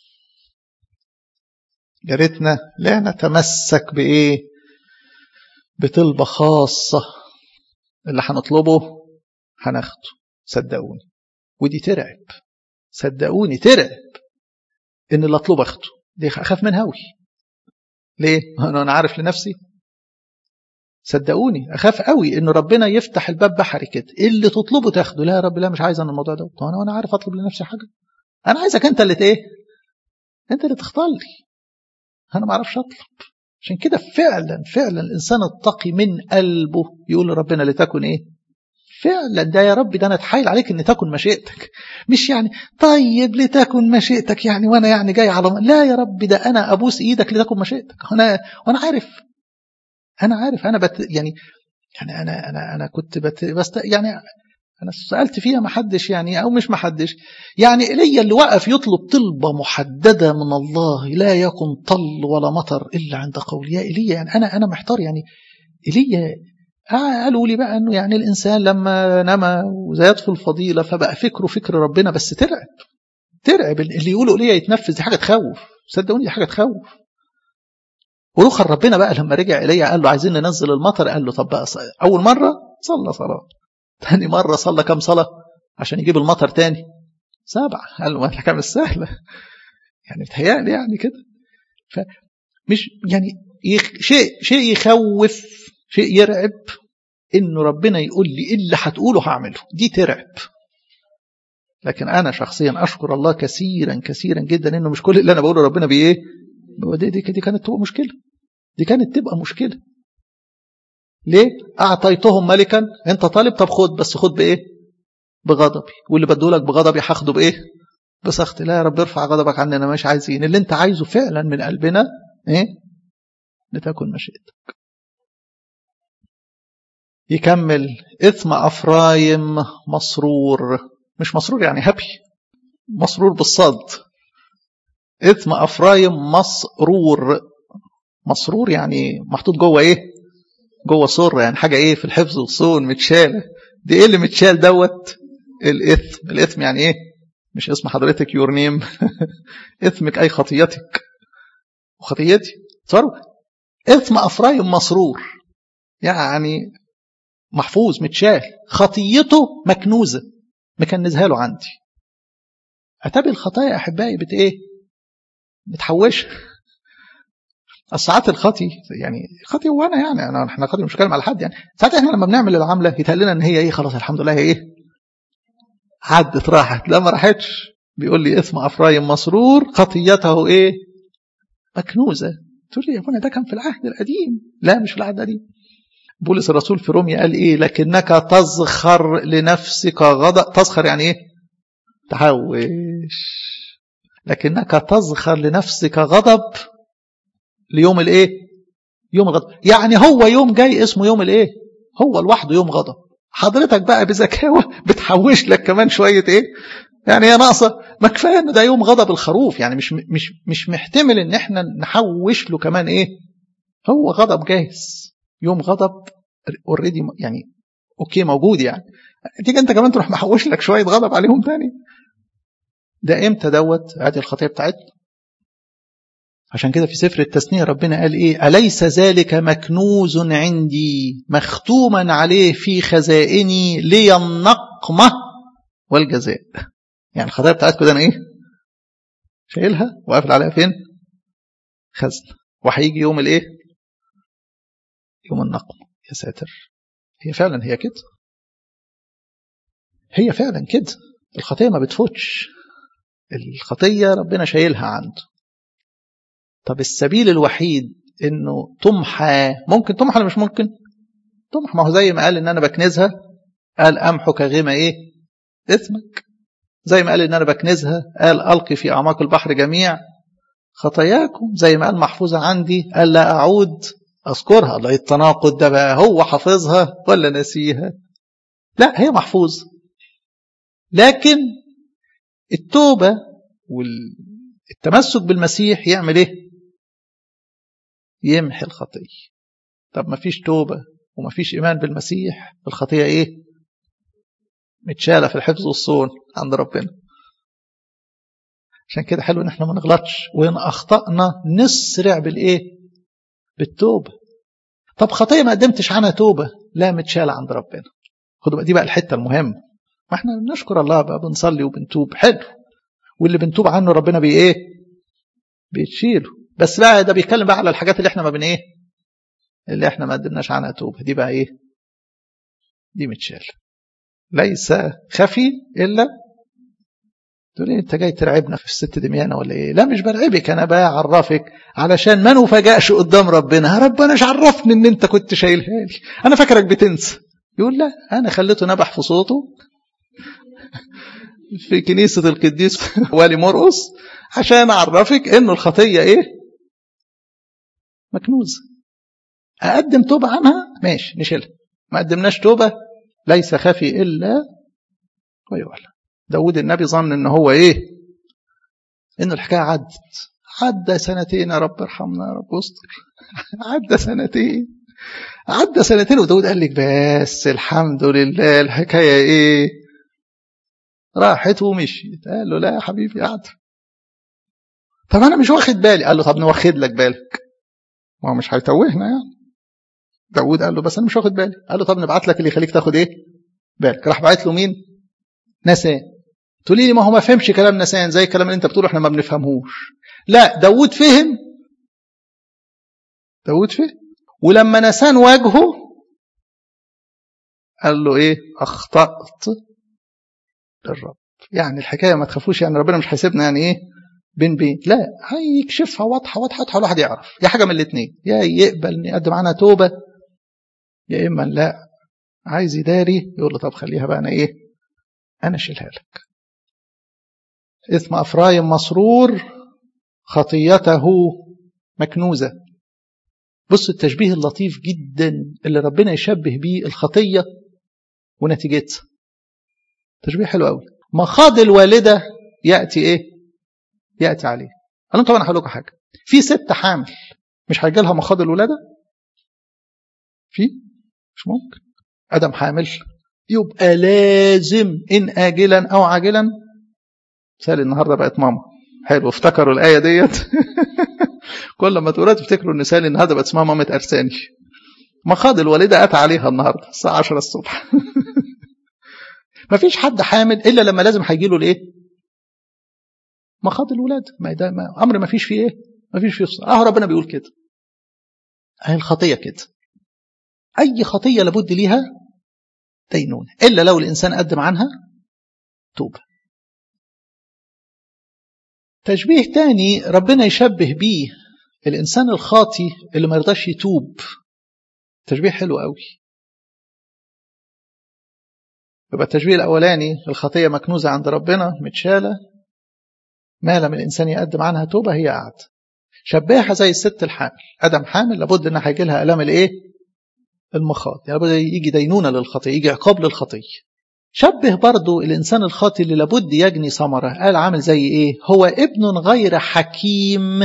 يا ريتنا لا نتمسك بايه؟ بطلبة خاصة. اللي هنطلبه هناخده. صدقوني. ودي ترعب. صدقوني ترعب ان اللي اطلبه اخده. دي اخاف منها قوي. ليه؟ انا عارف لنفسي. صدقوني اخاف قوي ان ربنا يفتح الباب بحري كده، اللي تطلبه تاخده. لا يا رب لا، مش عايز انا الموضوع ده. طب انا وانا عارف اطلب لنفسي حاجه؟ انا عايزك انت اللي ايه؟ انت اللي تختار لي. انا ما اعرفش اطلب. عشان كده فعلا فعلا الانسان التقي من قلبه يقول لربنا لتكن ايه؟ فعلا ده يا رب ده انا اتحايل عليك ان تكن مشيئتك. مش يعني طيب لتكن مشيئتك يعني وانا يعني جاي على. لا يا رب ده انا ابوس ايدك لتكن مشيئتك. انا وانا عارف. انا عارف انا بت يعني يعني انا انا انا كنت بت بس يعني انا سالت فيها ما حدش يعني او مش ما حدش يعني ايليا اللي وقف يطلب طلبه محدده من الله لا يكن طل ولا مطر الا عند قول يا ايليا. يعني انا انا محتار يعني ايليا. قالوا لي بقى انه يعني الانسان لما نما وزاد في الفضيله فبقى فكره فكر ربنا. بس ترعب. ترعب اللي يقولوا ايليا يتنفذ. دي حاجه تخوف. صدقوني دي حاجه تخوف. ورخر ربنا بقى لما رجع إليه قال له عايزين ننزل المطر، قال له طب بقى أول مرة صلى صلاة، تاني مرة صلى كم صلاة عشان يجيب المطر تاني؟ سبعة. قال له ما الحكاية مش سهلة يعني، بتهيألي يعني كده. فمش يعني يخ... شيء شيء يخوف، شيء يرعب إنه ربنا يقول لي اللي هتقوله هعمله، دي ترعب. لكن أنا شخصيا أشكر الله كثيرا كثيرا جدا إنه مش كل اللي أنا بقوله ربنا بإيه، دي, دي, دي كانت تبقى مشكلة، دي كانت تبقى مشكلة. ليه؟ أعطيتهم ملكا، أنت طالب، طب خد، بس خد بإيه؟ بغضبي، واللي بدولك بغضبي هاخده بإيه؟ بسخط. لا يا رب ارفع غضبك عننا، مش عايزين اللي أنت عايزه فعلا من قلبنا، إيه؟ لتكن مشيئتك. يكمل إثم أفرايم مسرور، مش مسرور يعني هابي، مسرور بالصاد. إثم أفرايم مسرور، مسرور يعني محطوط جوه إيه؟ جوه سر، يعني حاجة إيه في الحفظ والصون متشالة. دي إيه اللي متشال دوت؟ الإثم. الإثم يعني إيه؟ مش اسم حضرتك يور نيم إثمك أي خطيتك وخطيتي. صاروا إثم أفرايم مسرور يعني محفوظ متشال، خطيته مكنوزة مكنزها له عندي. أتابي الخطايا أحبائي بت إيه؟ متحوشة. الساعات الخطي يعني خطي وانا يعني انا احنا خطي مش بتكلم على حد يعني. ساعات احنا لما بنعمل العمله يتقال لنا ان هي ايه، خلاص الحمد لله هي ايه عدت راحت. لا ما راحتش. بيقول لي اسم افرايم مسرور خطيته ايه مكنوزه. تقول لي يا ابونا ده كان في العهد القديم. لا مش في العهد القديم. بولس الرسول في روميا قال ايه؟ لكنك تزخر لنفسك غضب. تزخر يعني ايه؟ تحوش. لكنك تزخر لنفسك غضب ليوم الايه؟ يوم الغضب. يعني هو يوم جاي اسمه يوم الايه؟ هو لوحده يوم غضب. حضرتك بقى بذكاوه بتحوش لك كمان شويه ايه؟ يعني هي ناقصه. ما كفايه انه ده يوم غضب الخروف، يعني مش مش مش محتمل ان احنا نحوش له كمان ايه؟ هو غضب جاهز، يوم غضب اوريدي يعني اوكي موجود يعني. تيجي انت كمان تروح محوش لك شويه غضب عليهم تاني. ده امتى دوت؟ ادي الخطيه بتاعتنا. عشان كده في سفر التثنية ربنا قال ايه؟ أليس ذلك مكنوز عندي مختوما عليه في خزائني لي النقمة والجزاء. يعني الخطايا بتاعتكم ده انا ايه شايلها وقافل عليها فين؟ خزن. وهيجي يوم الايه؟ يوم النقمة. يا ساتر. هي فعلا هي كده، هي فعلا كده. الخطية ما بتفوتش، الخطية ربنا شايلها عنده. طب السبيل الوحيد انه تمحى. ممكن تمحى ولا مش ممكن تمحى؟ ما هو زي ما قال ان انا بكنزها، قال امحو كغيمة ايه؟ اثمك. زي ما قال ان انا بكنزها، قال القي في اعماق البحر جميع خطاياكم. زي ما قال محفوظة عندي، قال لا اعود اذكرها. الله، التناقض ده بقى، هو حافظها ولا نسيها؟ لا هي محفوظة. لكن التوبة والتمسك بالمسيح يعمل ايه؟ يمحي الخطية. طب ما فيش توبة وما فيش إيمان بالمسيح، الخطية إيه؟ متشالة في الحفظ والصون عند ربنا. عشان كده حلو إن احنا ما نغلطش، وإن أخطأنا نسرع بالإيه؟ بالتوبة. طب خطية ما قدمتش عنها توبة، لا متشالة عند ربنا. خدوا بقى دي بقى الحتة المهمة. ما احنا نشكر الله بقى، بنصلي وبنتوب حلو، واللي بنتوب عنه ربنا بي إيه؟ بيتشيله. بس بقى ده بيتكلم بقى على الحاجات اللي احنا ما بن إيه؟ اللي احنا ما قدمناش عنها توبة، دي بقى ايه؟ دي متشال. ليس خفي الا. تقول ايه انت جاي ترعبنا في الست دميانة ولا ايه؟ لا مش برعبك، انا بقى اعرفك علشان ما نفاجئش قدام ربنا. يا رب انا مش عرفني ان انت كنت شايلها لي، انا فاكرك بتنسى. يقول لا، انا خليته نبح في صوته في كنيسة القديس والي مرقس عشان اعرفك انه الخطية ايه؟ مكنوزة. أقدم توبة عنها ماشي نشيلها، ما قدمناش توبة ليس خفي إلا ويعلى. داود النبي ظن إن هو إيه؟ إن الحكاية عدت. عدى سنتين يا رب ارحمنا يا رب استر. عدى سنتين عدى سنتين وداود قال لك بس الحمد لله الحكاية إيه؟ راحت ومشيت. قال له لا يا حبيبي قعد. طب أنا مش واخد بالي. قال له طب نواخد لك بالك. ما هو مش هيتوهنا يعني. داود قال له بس انا مش واخد بالي. قال له طب نبعت لك اللي يخليك تاخد ايه بالك. راح بعت له مين؟ ناسان. تقولي لي ما هو ما فهمش كلام ناسان زي الكلام اللي انت بتقوله احنا ما بنفهمهوش. لا داود فهم. داود فهم. ولما ناسان واجهه قال له ايه؟ اخطأت للرب. يعني الحكايه ما تخافوش يعني ربنا مش هيسيبنا يعني ايه بين بين، لا هيكشفها واضحه واضحه واضحه الواحد يعرف. يا حاجه من الاثنين، يا يقبل ان يقدم عنها توبه، يا اما لا عايز يداري يقول له طب خليها بقى انا ايه انا اشيلها لك. اثم افرايم مسرور خطيته مكنوزه. بص التشبيه اللطيف جدا اللي ربنا يشبه بيه الخطيه ونتيجتها. تشبيه حلو قوي. مخاض الوالده ياتي ايه؟ ياتي عليه. قال طبعا هقول لكم حاجه، في ست حامل مش هيجي لها مخاض الولاده؟ في مش ممكن. ادم حامل يبقى لازم ان اجلا او عاجلا. مثال النهارده بقت ماما حلو، افتكروا الايه ديت. كل ما تقولوا تفتكروا ان سالي النهارده بقت اسمها مامه ارساني. مخاض الوالده اتى عليها النهارده الساعه عشرة الصبح. ما فيش حد حامل الا لما لازم هيجي له الايه؟ مخاض الولاده. ما ده ما امر ما فيش فيه ايه؟ ما فيش فيه فصل. اه ربنا بيقول كده. اهي الخطيه كده. اي خطيه لابد ليها دينونه الا لو الانسان قدم عنها توبه. تشبيه تاني ربنا يشبه بيه الإنسان الخاطي اللي ما يرضاش يتوب. تشبيه حلو قوي. يبقى التشبيه الأولاني الخطية مكنوزة عند ربنا متشالة، ما لم الإنسان يقدم عنها توبة هي قاعد. شبهها زي الست الحامل. أدم حامل لابد أنها هيجي لها ألام الإيه؟ المخاض. يعني لابد يجي دينونة للخطية، يجي عقاب للخطية. شبه برضو الإنسان الخاطي اللي لابد يجني ثمرة. قال عامل زي إيه؟ هو ابن غير حكيم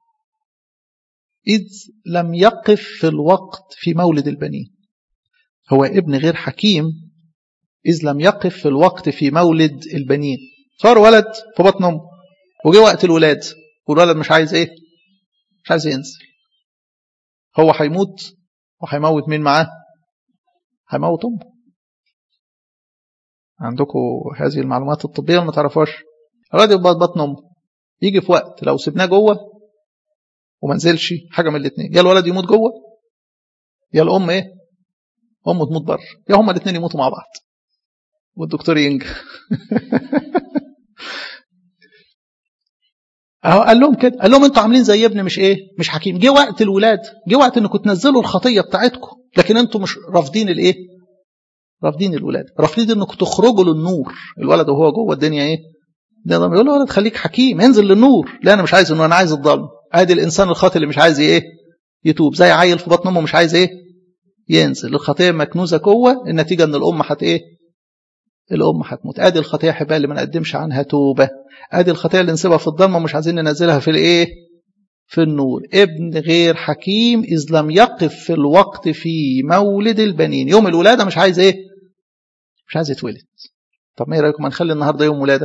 إذ لم يقف في الوقت في مولد البنين. هو ابن غير حكيم إذ لم يقف في الوقت في مولد البنين. صار ولد في بطن أمه وجه وقت الولاد والولد مش عايز إيه؟ مش عايز ينزل. هو هيموت وهيموت مين معاه؟ هيموت أمه. عندكم هذه المعلومات الطبية ولا ما تعرفوش؟ الولد يبقى بطن أمه، يجي في وقت لو سبناه جوه وما نزلش حاجة من الاثنين، يا الولد يموت جوه يا الأم إيه؟ أمه تموت بره، يا هما الاثنين يموتوا مع بعض والدكتور ينجح. اهو قال لهم كده، قال لهم انتوا عاملين زي ابن مش ايه مش حكيم. جه وقت الولاد، جه وقت انكم تنزلوا الخطيه بتاعتكم، لكن انتوا مش رافضين الايه؟ رافضين الولاد، رافضين انكم تخرجوا للنور. الولد وهو جوه الدنيا ايه؟ ده يقول له ولد خليك حكيم انزل للنور. لا انا مش عايز انه انا عايز الضلمه. ادي الانسان الخاطئ اللي مش عايز ايه؟ يتوب. زي عيل في بطن امه مش عايز ايه؟ ينزل. الخطيه مكنوزه جوه، النتيجه ان الام هت ايه؟ الام هتموت. ادي الخطيه حبال اللي ما نقدمش عنها توبه. ادي الخطيه اللي نسيبها في الضلمه مش عايزين ننزلها في الايه؟ في النور. ابن غير حكيم اذ لم يقف في الوقت في مولد البنين. يوم الولاده مش عايز ايه؟ مش عايز يتولد. طب ما ايه رايكم نخلي النهارده يوم ولاده؟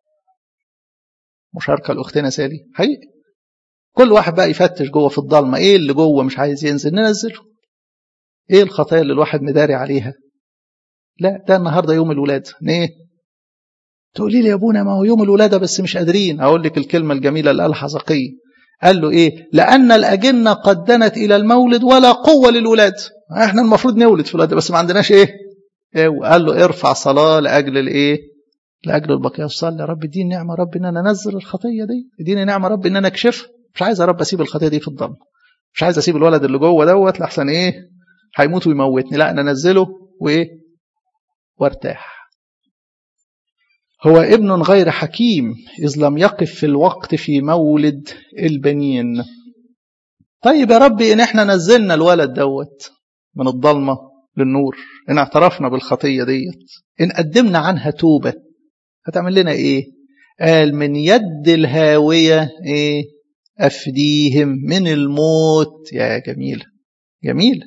مشاركه لاختنا سالي حقيقي. كل واحد بقى يفتش جوه في الضلمه ايه اللي جوه مش عايز ينزل، ننزله. ايه الخطايا اللي الواحد مداري عليها؟ لا ده النهارده يوم الولاده. ليه؟ تقولي لي يا ابونا ما هو يوم الولاده بس مش قادرين. اقول لك الكلمه الجميله اللي قالها حزقية. قال له ايه؟ لان الاجنه قد دنت الى المولد ولا قوه للولاد. احنا المفروض نولد في الولاده بس ما عندناش ايه؟ ايه؟ وقال له ارفع صلاه لاجل الايه؟ لاجل البقيه. صلي يا رب اديني نعمه رب ان انا انزل الخطيه دي، اديني نعمه رب ان انا اكشفها. مش عايز يا رب اسيب الخطيه دي في الضلمه، مش عايز اسيب الولد اللي جوه دوت لحسن ايه؟ هيموت ويموتني. لا انا انزله وايه؟ وارتاح. هو ابن غير حكيم إذ لم يقف في الوقت في مولد البنين. طيب يا ربي إن احنا نزلنا الولد دوت من الضلمة للنور، إن اعترفنا بالخطية ديت، إن قدمنا عنها توبة، هتعمل لنا إيه؟ قال من يد الهاوية إيه؟ أفديهم من الموت. يا جميلة جميلة.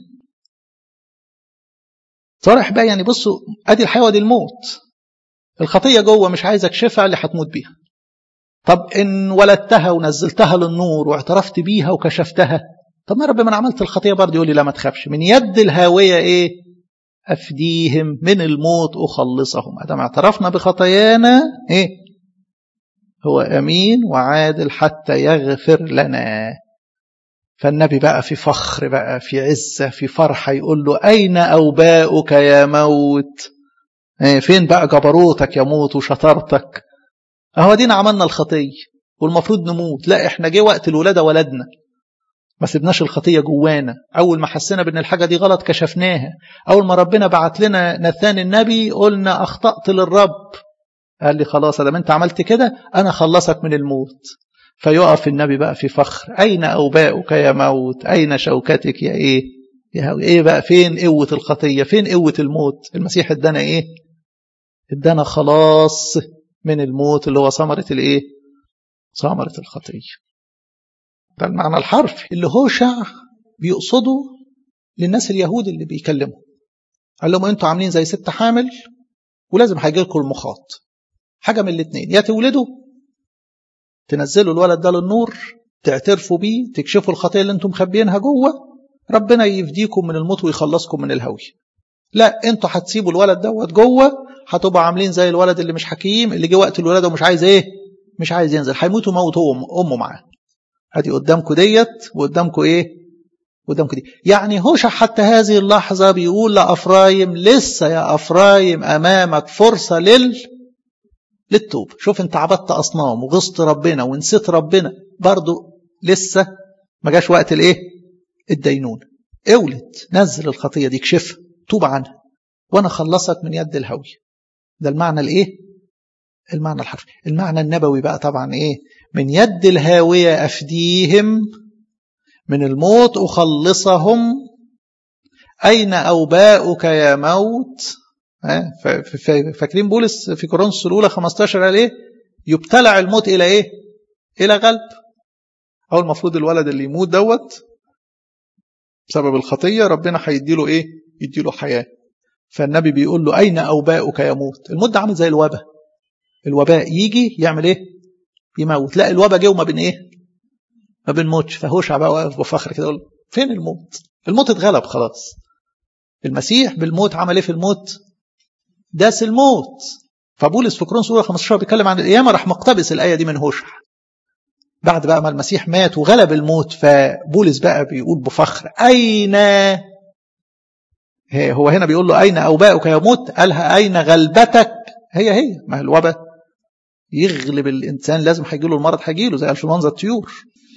صرح بقى يعني بصوا أدي الحيوة دي الموت. الخطية جوه مش عايز اكشفها اللي هتموت بيها. طب ان ولدتها ونزلتها للنور واعترفت بيها وكشفتها، طب ما رب من عملت الخطية برضه يقول لي لا ما تخافش، من يد الهاوية إيه؟ أفديهم، من الموت أخلصهم. أدام اعترفنا بخطايانا إيه؟ هو أمين وعادل حتى يغفر لنا. فالنبي بقى في فخر، بقى في عزة، في فرحة، يقول له أين أوباؤك يا موت؟ إيه فين بقى جبروتك يا موت وشطارتك؟ أهو دينا عملنا الخطية والمفروض نموت، لا إحنا جه وقت الولادة ولدنا، ما سيبناش الخطية جوانا. أول ما حسينا بأن الحاجة دي غلط كشفناها. أول ما ربنا بعت لنا نثان النبي قلنا أخطأت للرب، قال لي خلاص أدام أنت عملت كده أنا خلصك من الموت. فيقف النبي بقى في فخر، أين أوباؤك يا موت؟ أين شوكتك يا إيه؟ يا إيه بقى؟ فين قوة الخطية؟ فين قوة الموت؟ المسيح ادانا إيه؟ ادانا خلاص من الموت اللي هو ثمرة الإيه؟ ثمرة الخطية. ده المعنى الحرفي اللي هوشع بيقصده للناس اليهود اللي بيكلموا. قال لهم انتوا عاملين زي ست حامل ولازم هيجي لكم المخاط، حاجه من الاثنين، يا تولدوا تنزلوا الولد ده للنور تعترفوا بيه تكشفوا الخطيه اللي انتم مخبيينها جوه، ربنا يفديكم من الموت ويخلصكم من الهوي. لا انتوا هتسيبوا الولد دوت جوه، هتبقوا عاملين زي الولد اللي مش حكيم اللي جه وقت الولاده ومش عايز ايه؟ مش عايز ينزل، هيموت وموت هو امه معاه. ادي قدامكم ديت وقدامكم ايه؟ قدامكم دي. يعني هوشع حتى هذه اللحظه بيقول لافرايم لسه يا افرايم امامك فرصه لل للتوب. شوف انت عبدت اصنام وغصت ربنا ونسيت ربنا، برضو لسه ما جاش وقت الايه؟ الدينونه. اولد نزل الخطيه دي اكشفها توب عنها وانا خلصك من يد الهوي. ده المعنى الايه؟ المعنى الحرفي. المعنى النبوي بقى طبعا ايه؟ من يد الهاويه افديهم، من الموت أخلصهم. أين أوباؤك يا موت؟ فاكرين بولس في كورنثوس الأولى خمستاشر قال إيه؟ يبتلع الموت إلى إيه؟ إلى غلب. أو المفروض الولد اللي يموت دوت بسبب الخطية ربنا هيديله إيه؟ يديله حياة. فالنبي بيقول له أين أوباؤك يا موت؟ الموت ده عامل زي الوباء. الوباء يجي يعمل إيه؟ يموت. لا الوباء جه وما بين إيه؟ ما بنموتش. فهوشع بقى واقف بفخر كده يقول فين الموت؟ الموت اتغلب خلاص. المسيح بالموت عمل ايه في الموت؟ داس الموت. فبولس في كورنثوس الاولى خمستاشر بيتكلم عن القيامه، راح مقتبس الايه دي من هوشع. بعد بقى ما المسيح مات وغلب الموت، فبولس بقى بيقول بفخر اين، هو هنا بيقول له اين اوباؤك يا موت؟ قالها اين غلبتك؟ هي هي ما هي الوباء يغلب الانسان لازم هيجي له المرض، هيجي له زي انفلونزا الطيور.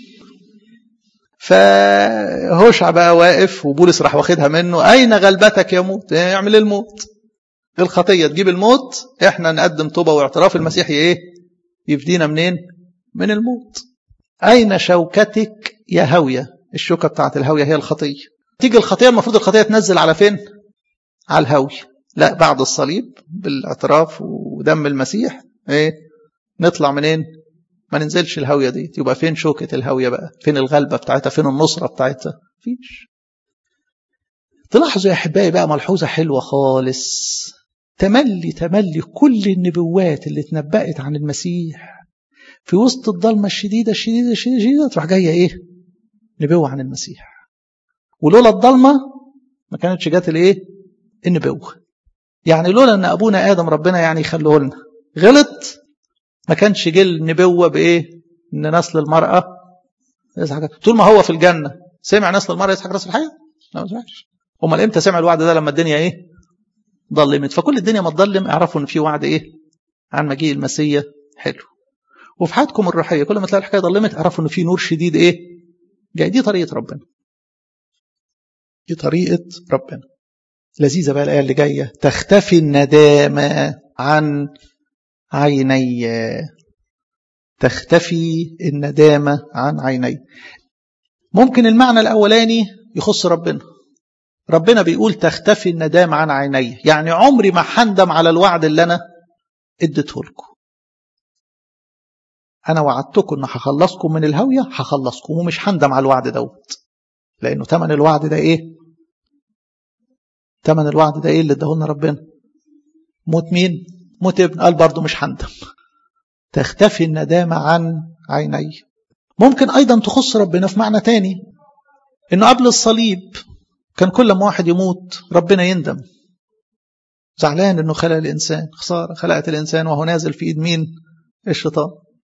فهوشع بقى واقف وبولس راح واخدها منه، أين غلبتك يا موت؟ اعمل الموت. الخطية تجيب الموت، احنا نقدم توبة واعتراف، المسيح ايه؟ يفدينا منين؟ من الموت. أين شوكتك يا هاوية؟ الشوكة بتاعت الهاوية هي الخطية. تيجي الخطية المفروض الخطية تنزل على فين؟ على الهاوية. لا بعد الصليب بالاعتراف ودم المسيح ايه؟ نطلع منين؟ ما ننزلش الهاوية دي. يبقى فين شوكة الهاوية بقى؟ فين الغلبة بتاعتها؟ فين النصرة بتاعتها؟ فيش. تلاحظوا يا أحبائي بقى ملحوظة حلوة خالص، تملي تملي كل النبوات اللي اتنبأت عن المسيح في وسط الضلمة الشديدة الشديدة الشديدة, الشديدة تروح جاية ايه؟ نبوة عن المسيح. ولولا الضلمة ما كانتش جات الايه؟ النبوة. يعني لولا ان ابونا آدم ربنا يعني يخليه لنا غلط، ما كانش جه النبوة بإيه؟ إن نسل المرأة يسحق. طول ما هو في الجنة سمع نسل المرأة يسحق رأس الحياة؟ لا ما سمعش. أمال إمتى سمع الوعد ده؟ لما الدنيا إيه؟ ضلمت. فكل الدنيا ما تضلم اعرفوا إن في وعد إيه؟ عن مجيء المسيح حلو. وفي حياتكم الروحية كل ما تلاقي الحكاية ضلمت اعرفوا إن في نور شديد إيه؟ جاي. دي طريقة ربنا. دي طريقة ربنا. لذيذة بقى الآية اللي جاية، تختفي الندامة عن عيني. تختفي الندامة عن عيني. ممكن المعنى الأولاني يخص ربنا. ربنا بيقول تختفي الندامة عن عيني، يعني عمري ما هندم على الوعد اللي أنا اديته لكم. أنا وعدتكم أن هخلصكم من الهوية، هخلصكم ومش هندم على الوعد دوت، لأنه تمن الوعد ده إيه؟ تمن الوعد ده إيه اللي ادهولنا ربنا؟ موت مين؟ موت ابن. قال برضو مش هندم. تختفي الندامة عن عيني. ممكن أيضا تخص ربنا في معنى تاني، إنه قبل الصليب كان كل ما واحد يموت ربنا يندم، زعلان إنه خلق الإنسان، خسارة خلقت الإنسان وهو نازل في إيد مين؟ الشيطان.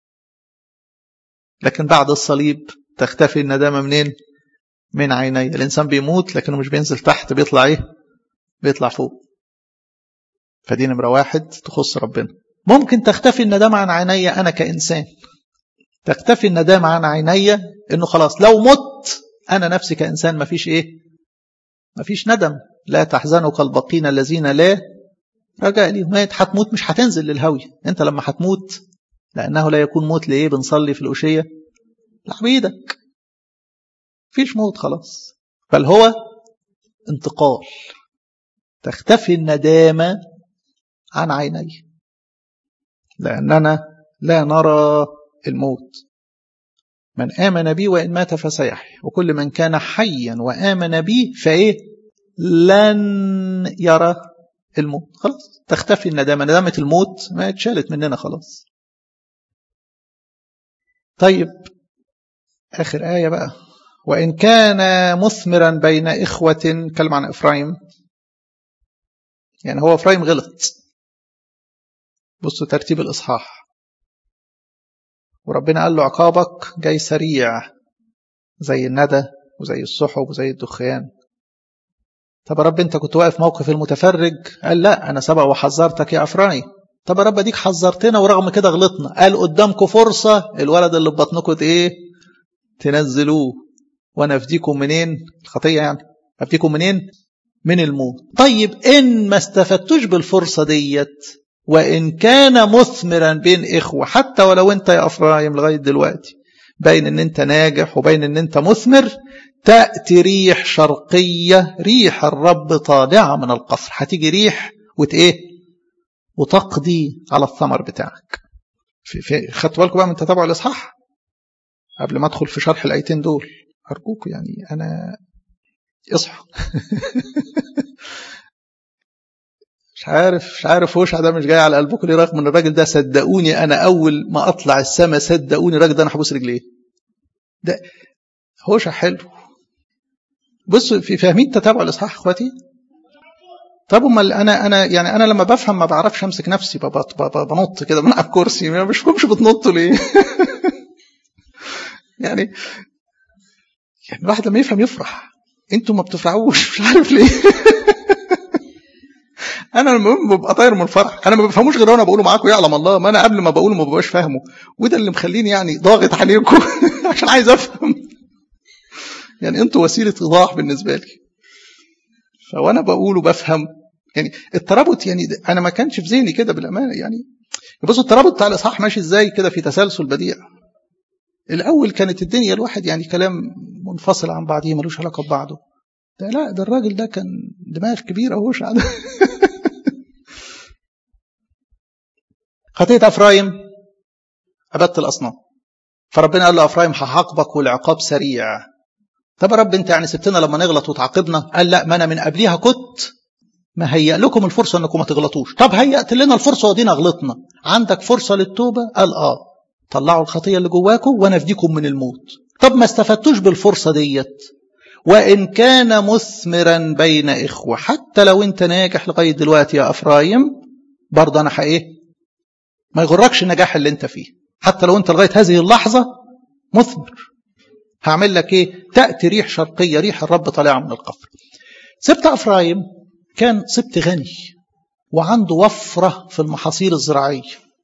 لكن بعد الصليب تختفي الندامة منين؟ من عيني. الإنسان بيموت لكنه مش بينزل تحت، بيطلع إيه؟ بيطلع فوق. فدي نمرة واحد تخص ربنا. ممكن تختفي الندامة عن عيني أنا كإنسان، تختفي الندامة عن عيني إنه خلاص لو مت أنا نفسي كإنسان مفيش إيه؟ مفيش ندم. لا تحزنوا كالباقين الذين لا رجاء ليهم. هتموت مش هتنزل للهوية. أنت لما هتموت، لأنه لا يكون موت لإيه بنصلي في الأشية؟ لعبيدك. فيش موت خلاص، بل هو انتقال. تختفي الندامة عن عيني لأننا لا نرى الموت. من آمن بي وإن مات فسيحيا، وكل من كان حيا وآمن بي فإيه؟ لن يرى الموت. خلاص تختفي الندامة. ندامة الموت ما اتشالت مننا خلاص. طيب آخر آية بقى. وإن كان مثمرا بين إخوة، كلمة عن إفرايم، يعني هو إفرايم غلط. بصوا ترتيب الإصحاح، وربنا قال له عقابك جاي سريع زي الندى وزي السحب وزي الدخان. طب يا رب انت كنت واقف موقف المتفرج؟ قال لا، انا سبق وحذرتك يا افرايم. طب يا رب اديك حذرتنا ورغم كده غلطنا. قال قدامكم فرصة، الولد اللي ببطنكم ايه؟ تنزلوه وانا افديكم منين؟ الخطية يعني افديكم منين؟ من الموت. طيب ان ما استفدتوش بالفرصة ديت، وان كان مثمرا بين اخوة، حتى ولو انت يا افرايم لغاية دلوقتي باين ان انت ناجح وباين ان انت مثمر، تأتي ريح شرقية، ريح الرب طالعة من القصر. هتيجي ريح وتايه وتقضي على الثمر بتاعك. في في خدتوا بالكم بقى من تتابع الاصحاح قبل ما ادخل في شرح الايتين دول؟ ارجوكم يعني انا اصحوا. مش عارف مش عارف هوشع ده مش جاي على قلبكم ليه؟ رغم ان الراجل ده صدقوني انا اول ما اطلع السما صدقوني الراجل ده انا هبوس رجليه. ده هوشع حلو. بصوا في فاهمين تتابع الاصحاح اخواتي؟ طب امال انا انا يعني انا لما بفهم ما بعرفش امسك نفسي، بنط كده من على الكرسي. ما بشوفهمش بتنطوا ليه؟ يعني يعني الواحد لما يفهم يفرح. انتوا ما بتفرحوش، مش عارف ليه. انا المهم ببقى طاير من الفرح. انا ما بفهموش غير وانا بقوله معاكم يعلم الله. ما انا قبل ما بقوله ما ببقاش فاهمه، وده اللي مخليني يعني ضاغط عليكم عشان عايز افهم. يعني انتوا وسيله ايضاح بالنسبه لي، فوانا بقوله بفهم. يعني الترابط يعني انا ما كانش في ذهني كده بالامانه. يعني بصوا الترابط بتاع الاصحاح ماشي ازاي كده في تسلسل بديع. الاول كانت الدنيا الواحد يعني كلام منفصل عن بعضه ملوش علاقه ببعضه. ده لا، ده الراجل ده كان دماغ كبيره وهوش عاد. خطيئة افرايم عباده الاصنام، فربنا قال له افرايم هعاقبك والعقاب سريع. طب يا رب انت يعني سبتنا لما نغلط وتعاقبنا؟ قال لا، ما انا من قبليها كنت ما هيأ لكم الفرصة انكم ما تغلطوش. طب هيأت لنا الفرصة ودينا غلطنا، عندك فرصة للتوبة؟ قال اه، طلعوا الخطية اللي جواكم وانا افديكم من الموت. طب ما استفدتوش بالفرصة ديت. وإن كان مثمرا بين إخوة، حتى لو انت ناجح لغاية دلوقتي يا أفرايم، برضه أنا حقيه ما يغركش النجاح اللي انت فيه. حتى لو انت لغاية هذه اللحظة مثمر، هعمل لك ايه؟ تأتي ريح شرقية، ريح الرب طالعة من القفر. سبت أفرايم كان سبت غني وعنده وفرة في المحاصيل الزراعية،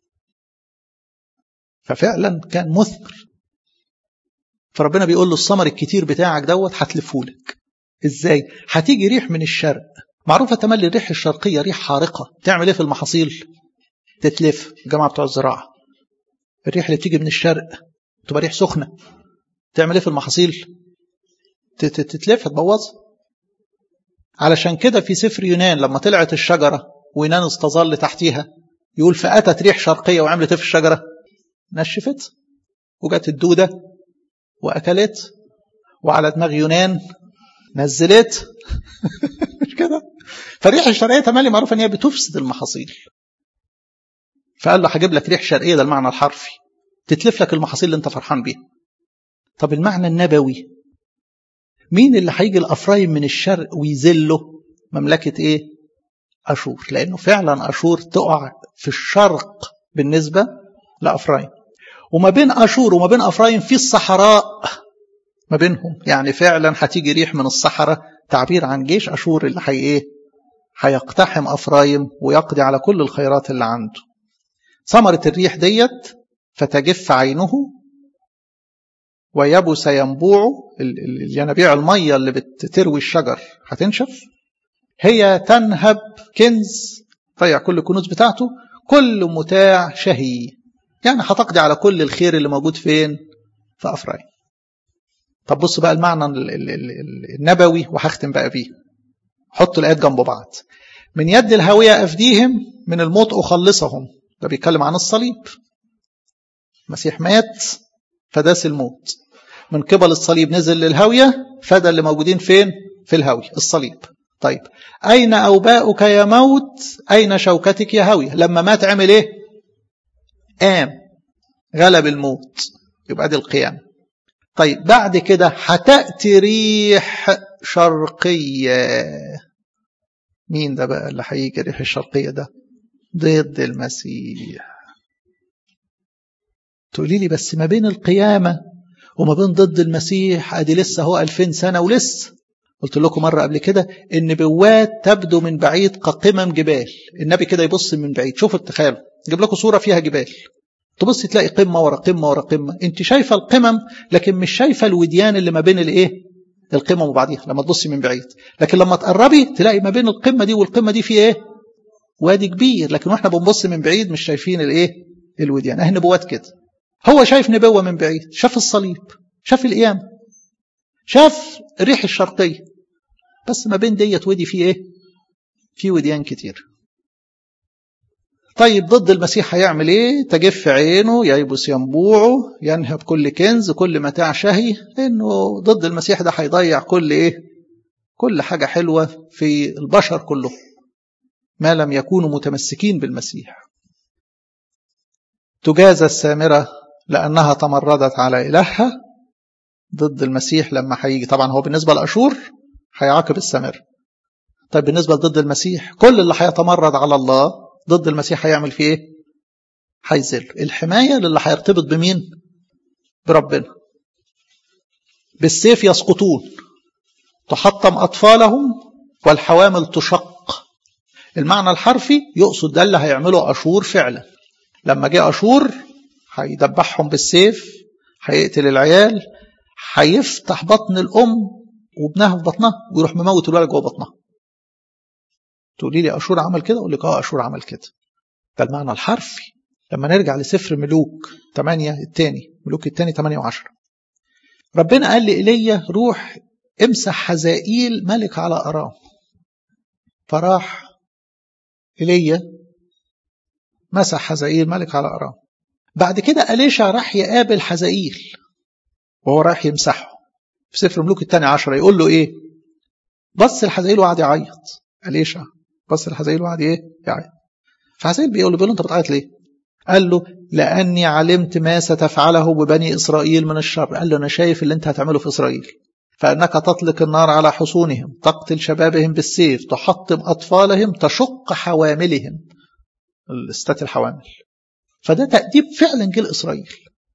ففعلا كان مثمر. فربنا بيقول له الثمر الكتير بتاعك دوت هتلفهولك. ازاي؟ هتيجي ريح من الشرق. معروفة تملي الريح الشرقية ريح حارقة. تعمل ايه في المحاصيل؟ تتلف. الجماعة بتوع الزراعة الريح اللي بتيجي من الشرق تبقى ريح سخنة، تعمل ايه في المحاصيل؟ تتلف، تبوظها. علشان كده في سفر يونان لما طلعت الشجرة ويونان استظل تحتيها، يقول فأتت ريح شرقية وعملت ايه في الشجرة؟ نشفت وجت الدودة وأكلت، وعلى دماغ يونان نزلت. مش كده؟ فالريح الشرقية تمالي معروف ان هي بتفسد المحاصيل. فقال له هجيب لك ريح شرقية، ده المعنى الحرفي، تتلف لك المحاصيل اللي انت فرحان بيها. طب المعنى النبوي، مين اللي هيجي لأفرايم من الشرق ويذله؟ مملكة إيه؟ أشور، لأنه فعلا أشور تقع في الشرق بالنسبة لأفرايم، وما بين أشور وما بين أفرايم في الصحراء ما بينهم، يعني فعلا هتيجي ريح من الصحراء، تعبير عن جيش أشور اللي هي إيه؟ هيقتحم أفرايم ويقضي على كل الخيرات اللي عنده. ثمرة الريح ديت فتجف عينه ويبس ينبوعه، الينابيع المية اللي بتروي الشجر هتنشف، هي تنهب كنز، طيع كل الكنوز بتاعته، كل متاع شهي، يعني هتقضي على كل الخير اللي موجود فين؟ في أفرايم. طب بصوا بقى المعنى النبوي وهختم بقى بيه. حطوا الآيات جنب بعض. من يد الهاوية أفديهم، من الموت أخلصهم. ده بيتكلم عن الصليب. المسيح مات فداس الموت، من قبل الصليب نزل للهاوية، فدا اللي موجودين فين؟ في الهاوية، الصليب. طيب أين أوباؤك يا موت؟ أين شوكتك يا هاوية؟ لما مات عمل إيه؟ قام، غلب الموت، يبقى دي القيامة. طيب بعد كده هتأتي ريح شرقية. مين ده بقى اللي هيجي ريح الشرقية ده؟ ضد المسيح. تقولي لي بس ما بين القيامة وما بين ضد المسيح ادي لسه هو ألفين سنة ولسه. قلت لكم مرة قبل كده النبوات تبدو من بعيد كقمم جبال. النبي كده يبص من بعيد، شوفوا التخيل، جيب لكم صورة فيها جبال، تبص تلاقي قمة ورا قمة ورا قمة، انت شايفة القمم لكن مش شايفة الوديان اللي ما بين الايه؟ القمم وبعضيها لما تبصي من بعيد. لكن لما تقربي تلاقي ما بين القمة دي والقمة دي في ايه؟ وادي كبير، لكن واحنا بنبص من بعيد مش شايفين الايه؟ الوديان. اهي نبوات كده. هو شايف نبوة من بعيد، شاف الصليب، شاف القيامة، شاف ريح الشرقية، بس ما بين ديت ودي في ايه؟ في وديان كتير. طيب ضد المسيح هيعمل ايه؟ تجف عينه، ييبس ينبوعه، ينهب كل كنز، كل متاع شهي، لانه ضد المسيح ده هيضيع كل ايه؟ كل حاجة حلوة في البشر كله ما لم يكونوا متمسكين بالمسيح. تجازى السامرة لأنها تمردت على إلهها. ضد المسيح لما هيجي، طبعا هو بالنسبة لأشور هيعاقب السامرة. طيب بالنسبة ضد المسيح، كل اللي هيتمرد على الله ضد المسيح هيعمل فيه ايه؟ هيذل. الحماية للي هيرتبط بمين؟ بربنا. بالسيف يسقطون، تحطم أطفالهم والحوامل تشق. المعنى الحرفي يقصد ده اللي هيعمله أشور فعلا. لما جاء أشور هيدبحهم بالسيف، هيقتل العيال، هيفتح بطن الأم وابنها في بطنها ويروح مموت الولد جوه بطنها. تقولي لي أشور عمل كده؟ أقول لك اه أشور عمل كده. ده المعنى الحرفي. لما نرجع لسفر ملوك ثمانية الثاني، ملوك الثاني ثمانية وعشرة، ربنا قال لإيليا روح امسح حزائيل ملك على أرام. فراح إيليا مسح حزائيل ملك على أرام. بعد كده أليشع راح يقابل حزائيل وهو راح يمسحه. في سفر ملوك الثاني عشرة يقول له ايه؟ بص الحزائيل وقعد يعيط. أليشع بص الحزائيل وقعد ايه؟ يعيط. فحزائيل بيقول له بيقول له انت بتعيط ليه؟ قال له لأني علمت ما ستفعله ببني إسرائيل من الشر. قال له أنا شايف اللي انت هتعمله في إسرائيل، فأنك تطلق النار على حصونهم، تقتل شبابهم بالسيف، تحطم أطفالهم، تشق حواملهم، الاستات الحوامل. فده تأديب فعلا جه لإسرائيل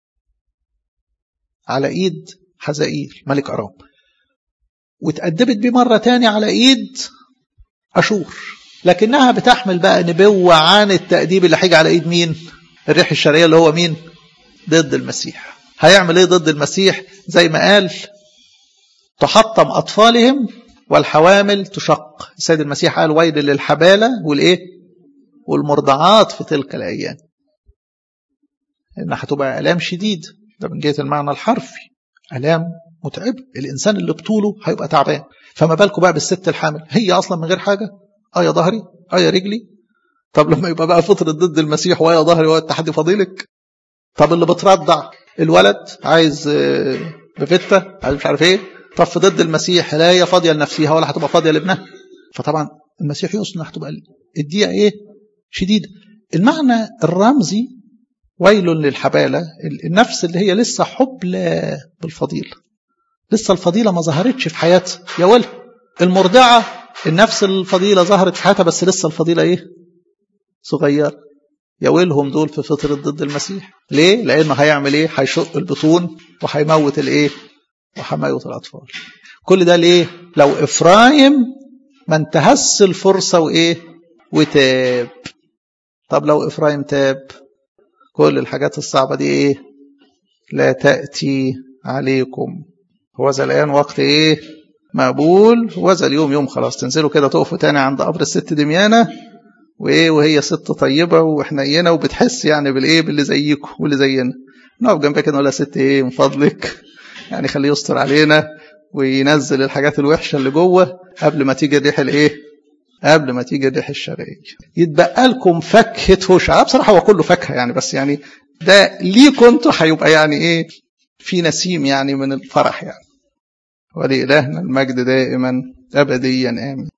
على إيد حزائيل ملك أرام، وتأدبت بيه مرة تاني على إيد أشور. لكنها بتحمل بقى نبوة عن التأديب اللي هيجي على إيد مين؟ الريح الشرقية اللي هو مين؟ ضد المسيح. هيعمل إيه ضد المسيح؟ زي ما قال تحطم أطفالهم والحوامل تشق. السيد المسيح قال ويل للحبالة والإيه؟ والمرضعات في تلك الأيام. إنها هتبقى آلام شديد. ده من جهة المعنى الحرفي، آلام متعب. الإنسان اللي بطوله هيبقى تعبان، فما بالكم بقى بالست الحامل، هي أصلا من غير حاجة، آه يا ظهري آه يا رجلي. طب لما يبقى بقى فطرة ضد المسيح ويا ظهري ويا التحدي فضيلك. طب اللي بترضع الولد عايز بفتة عايز مش عارف ايه، طب في ضد المسيح لا هي فاضية لنفسها ولا هتبقى فاضية لابنها. فطبعا المسيح يقصد هتبقى الدقيقة ايه؟ شديدة. المعنى الرمزي ويل للحبالة، النفس اللي هي لسه حبلى بالفضيلة، لسه الفضيلة ما ظهرتش في حياتها يا ولد. المرضعة النفس الفضيلة ظهرت في حياتها بس لسه الفضيلة ايه صغير. يا ويلهم دول في فترة ضد المسيح. ليه؟ لأنه هيعمل ايه؟ هيشق البطون وهيموت الايه؟ وهيموت الأطفال. كل ده ليه؟ لو إفرايم ما انتهز الفرصة وايه وتاب. طب لو إفرايم تاب كل الحاجات الصعبة دي ايه؟ لا تأتي عليكم. هو ذا الآن وقت ايه؟ مقبول. وذا اليوم يوم خلاص تنزلوا كده تقفوا تاني عند قبر الست دميانة وايه وهي ست طيبة وحنينة وبتحس يعني بالايه باللي زيكم واللي زينا. نقف جنبك كده نقول يا ست ايه من فضلك يعني خليه يستر علينا وينزل الحاجات الوحشة اللي جوه قبل ما تيجي الريح الايه قبل ما تيجي الريح الشرقية. يتبقى لكم فاكهة هوشع. بصراحة هو كله فاكهة يعني بس يعني ده ليكم انتوا هيبقى يعني ايه في نسيم يعني من الفرح يعني. ولإلهنا المجد دائما أبديا آمين.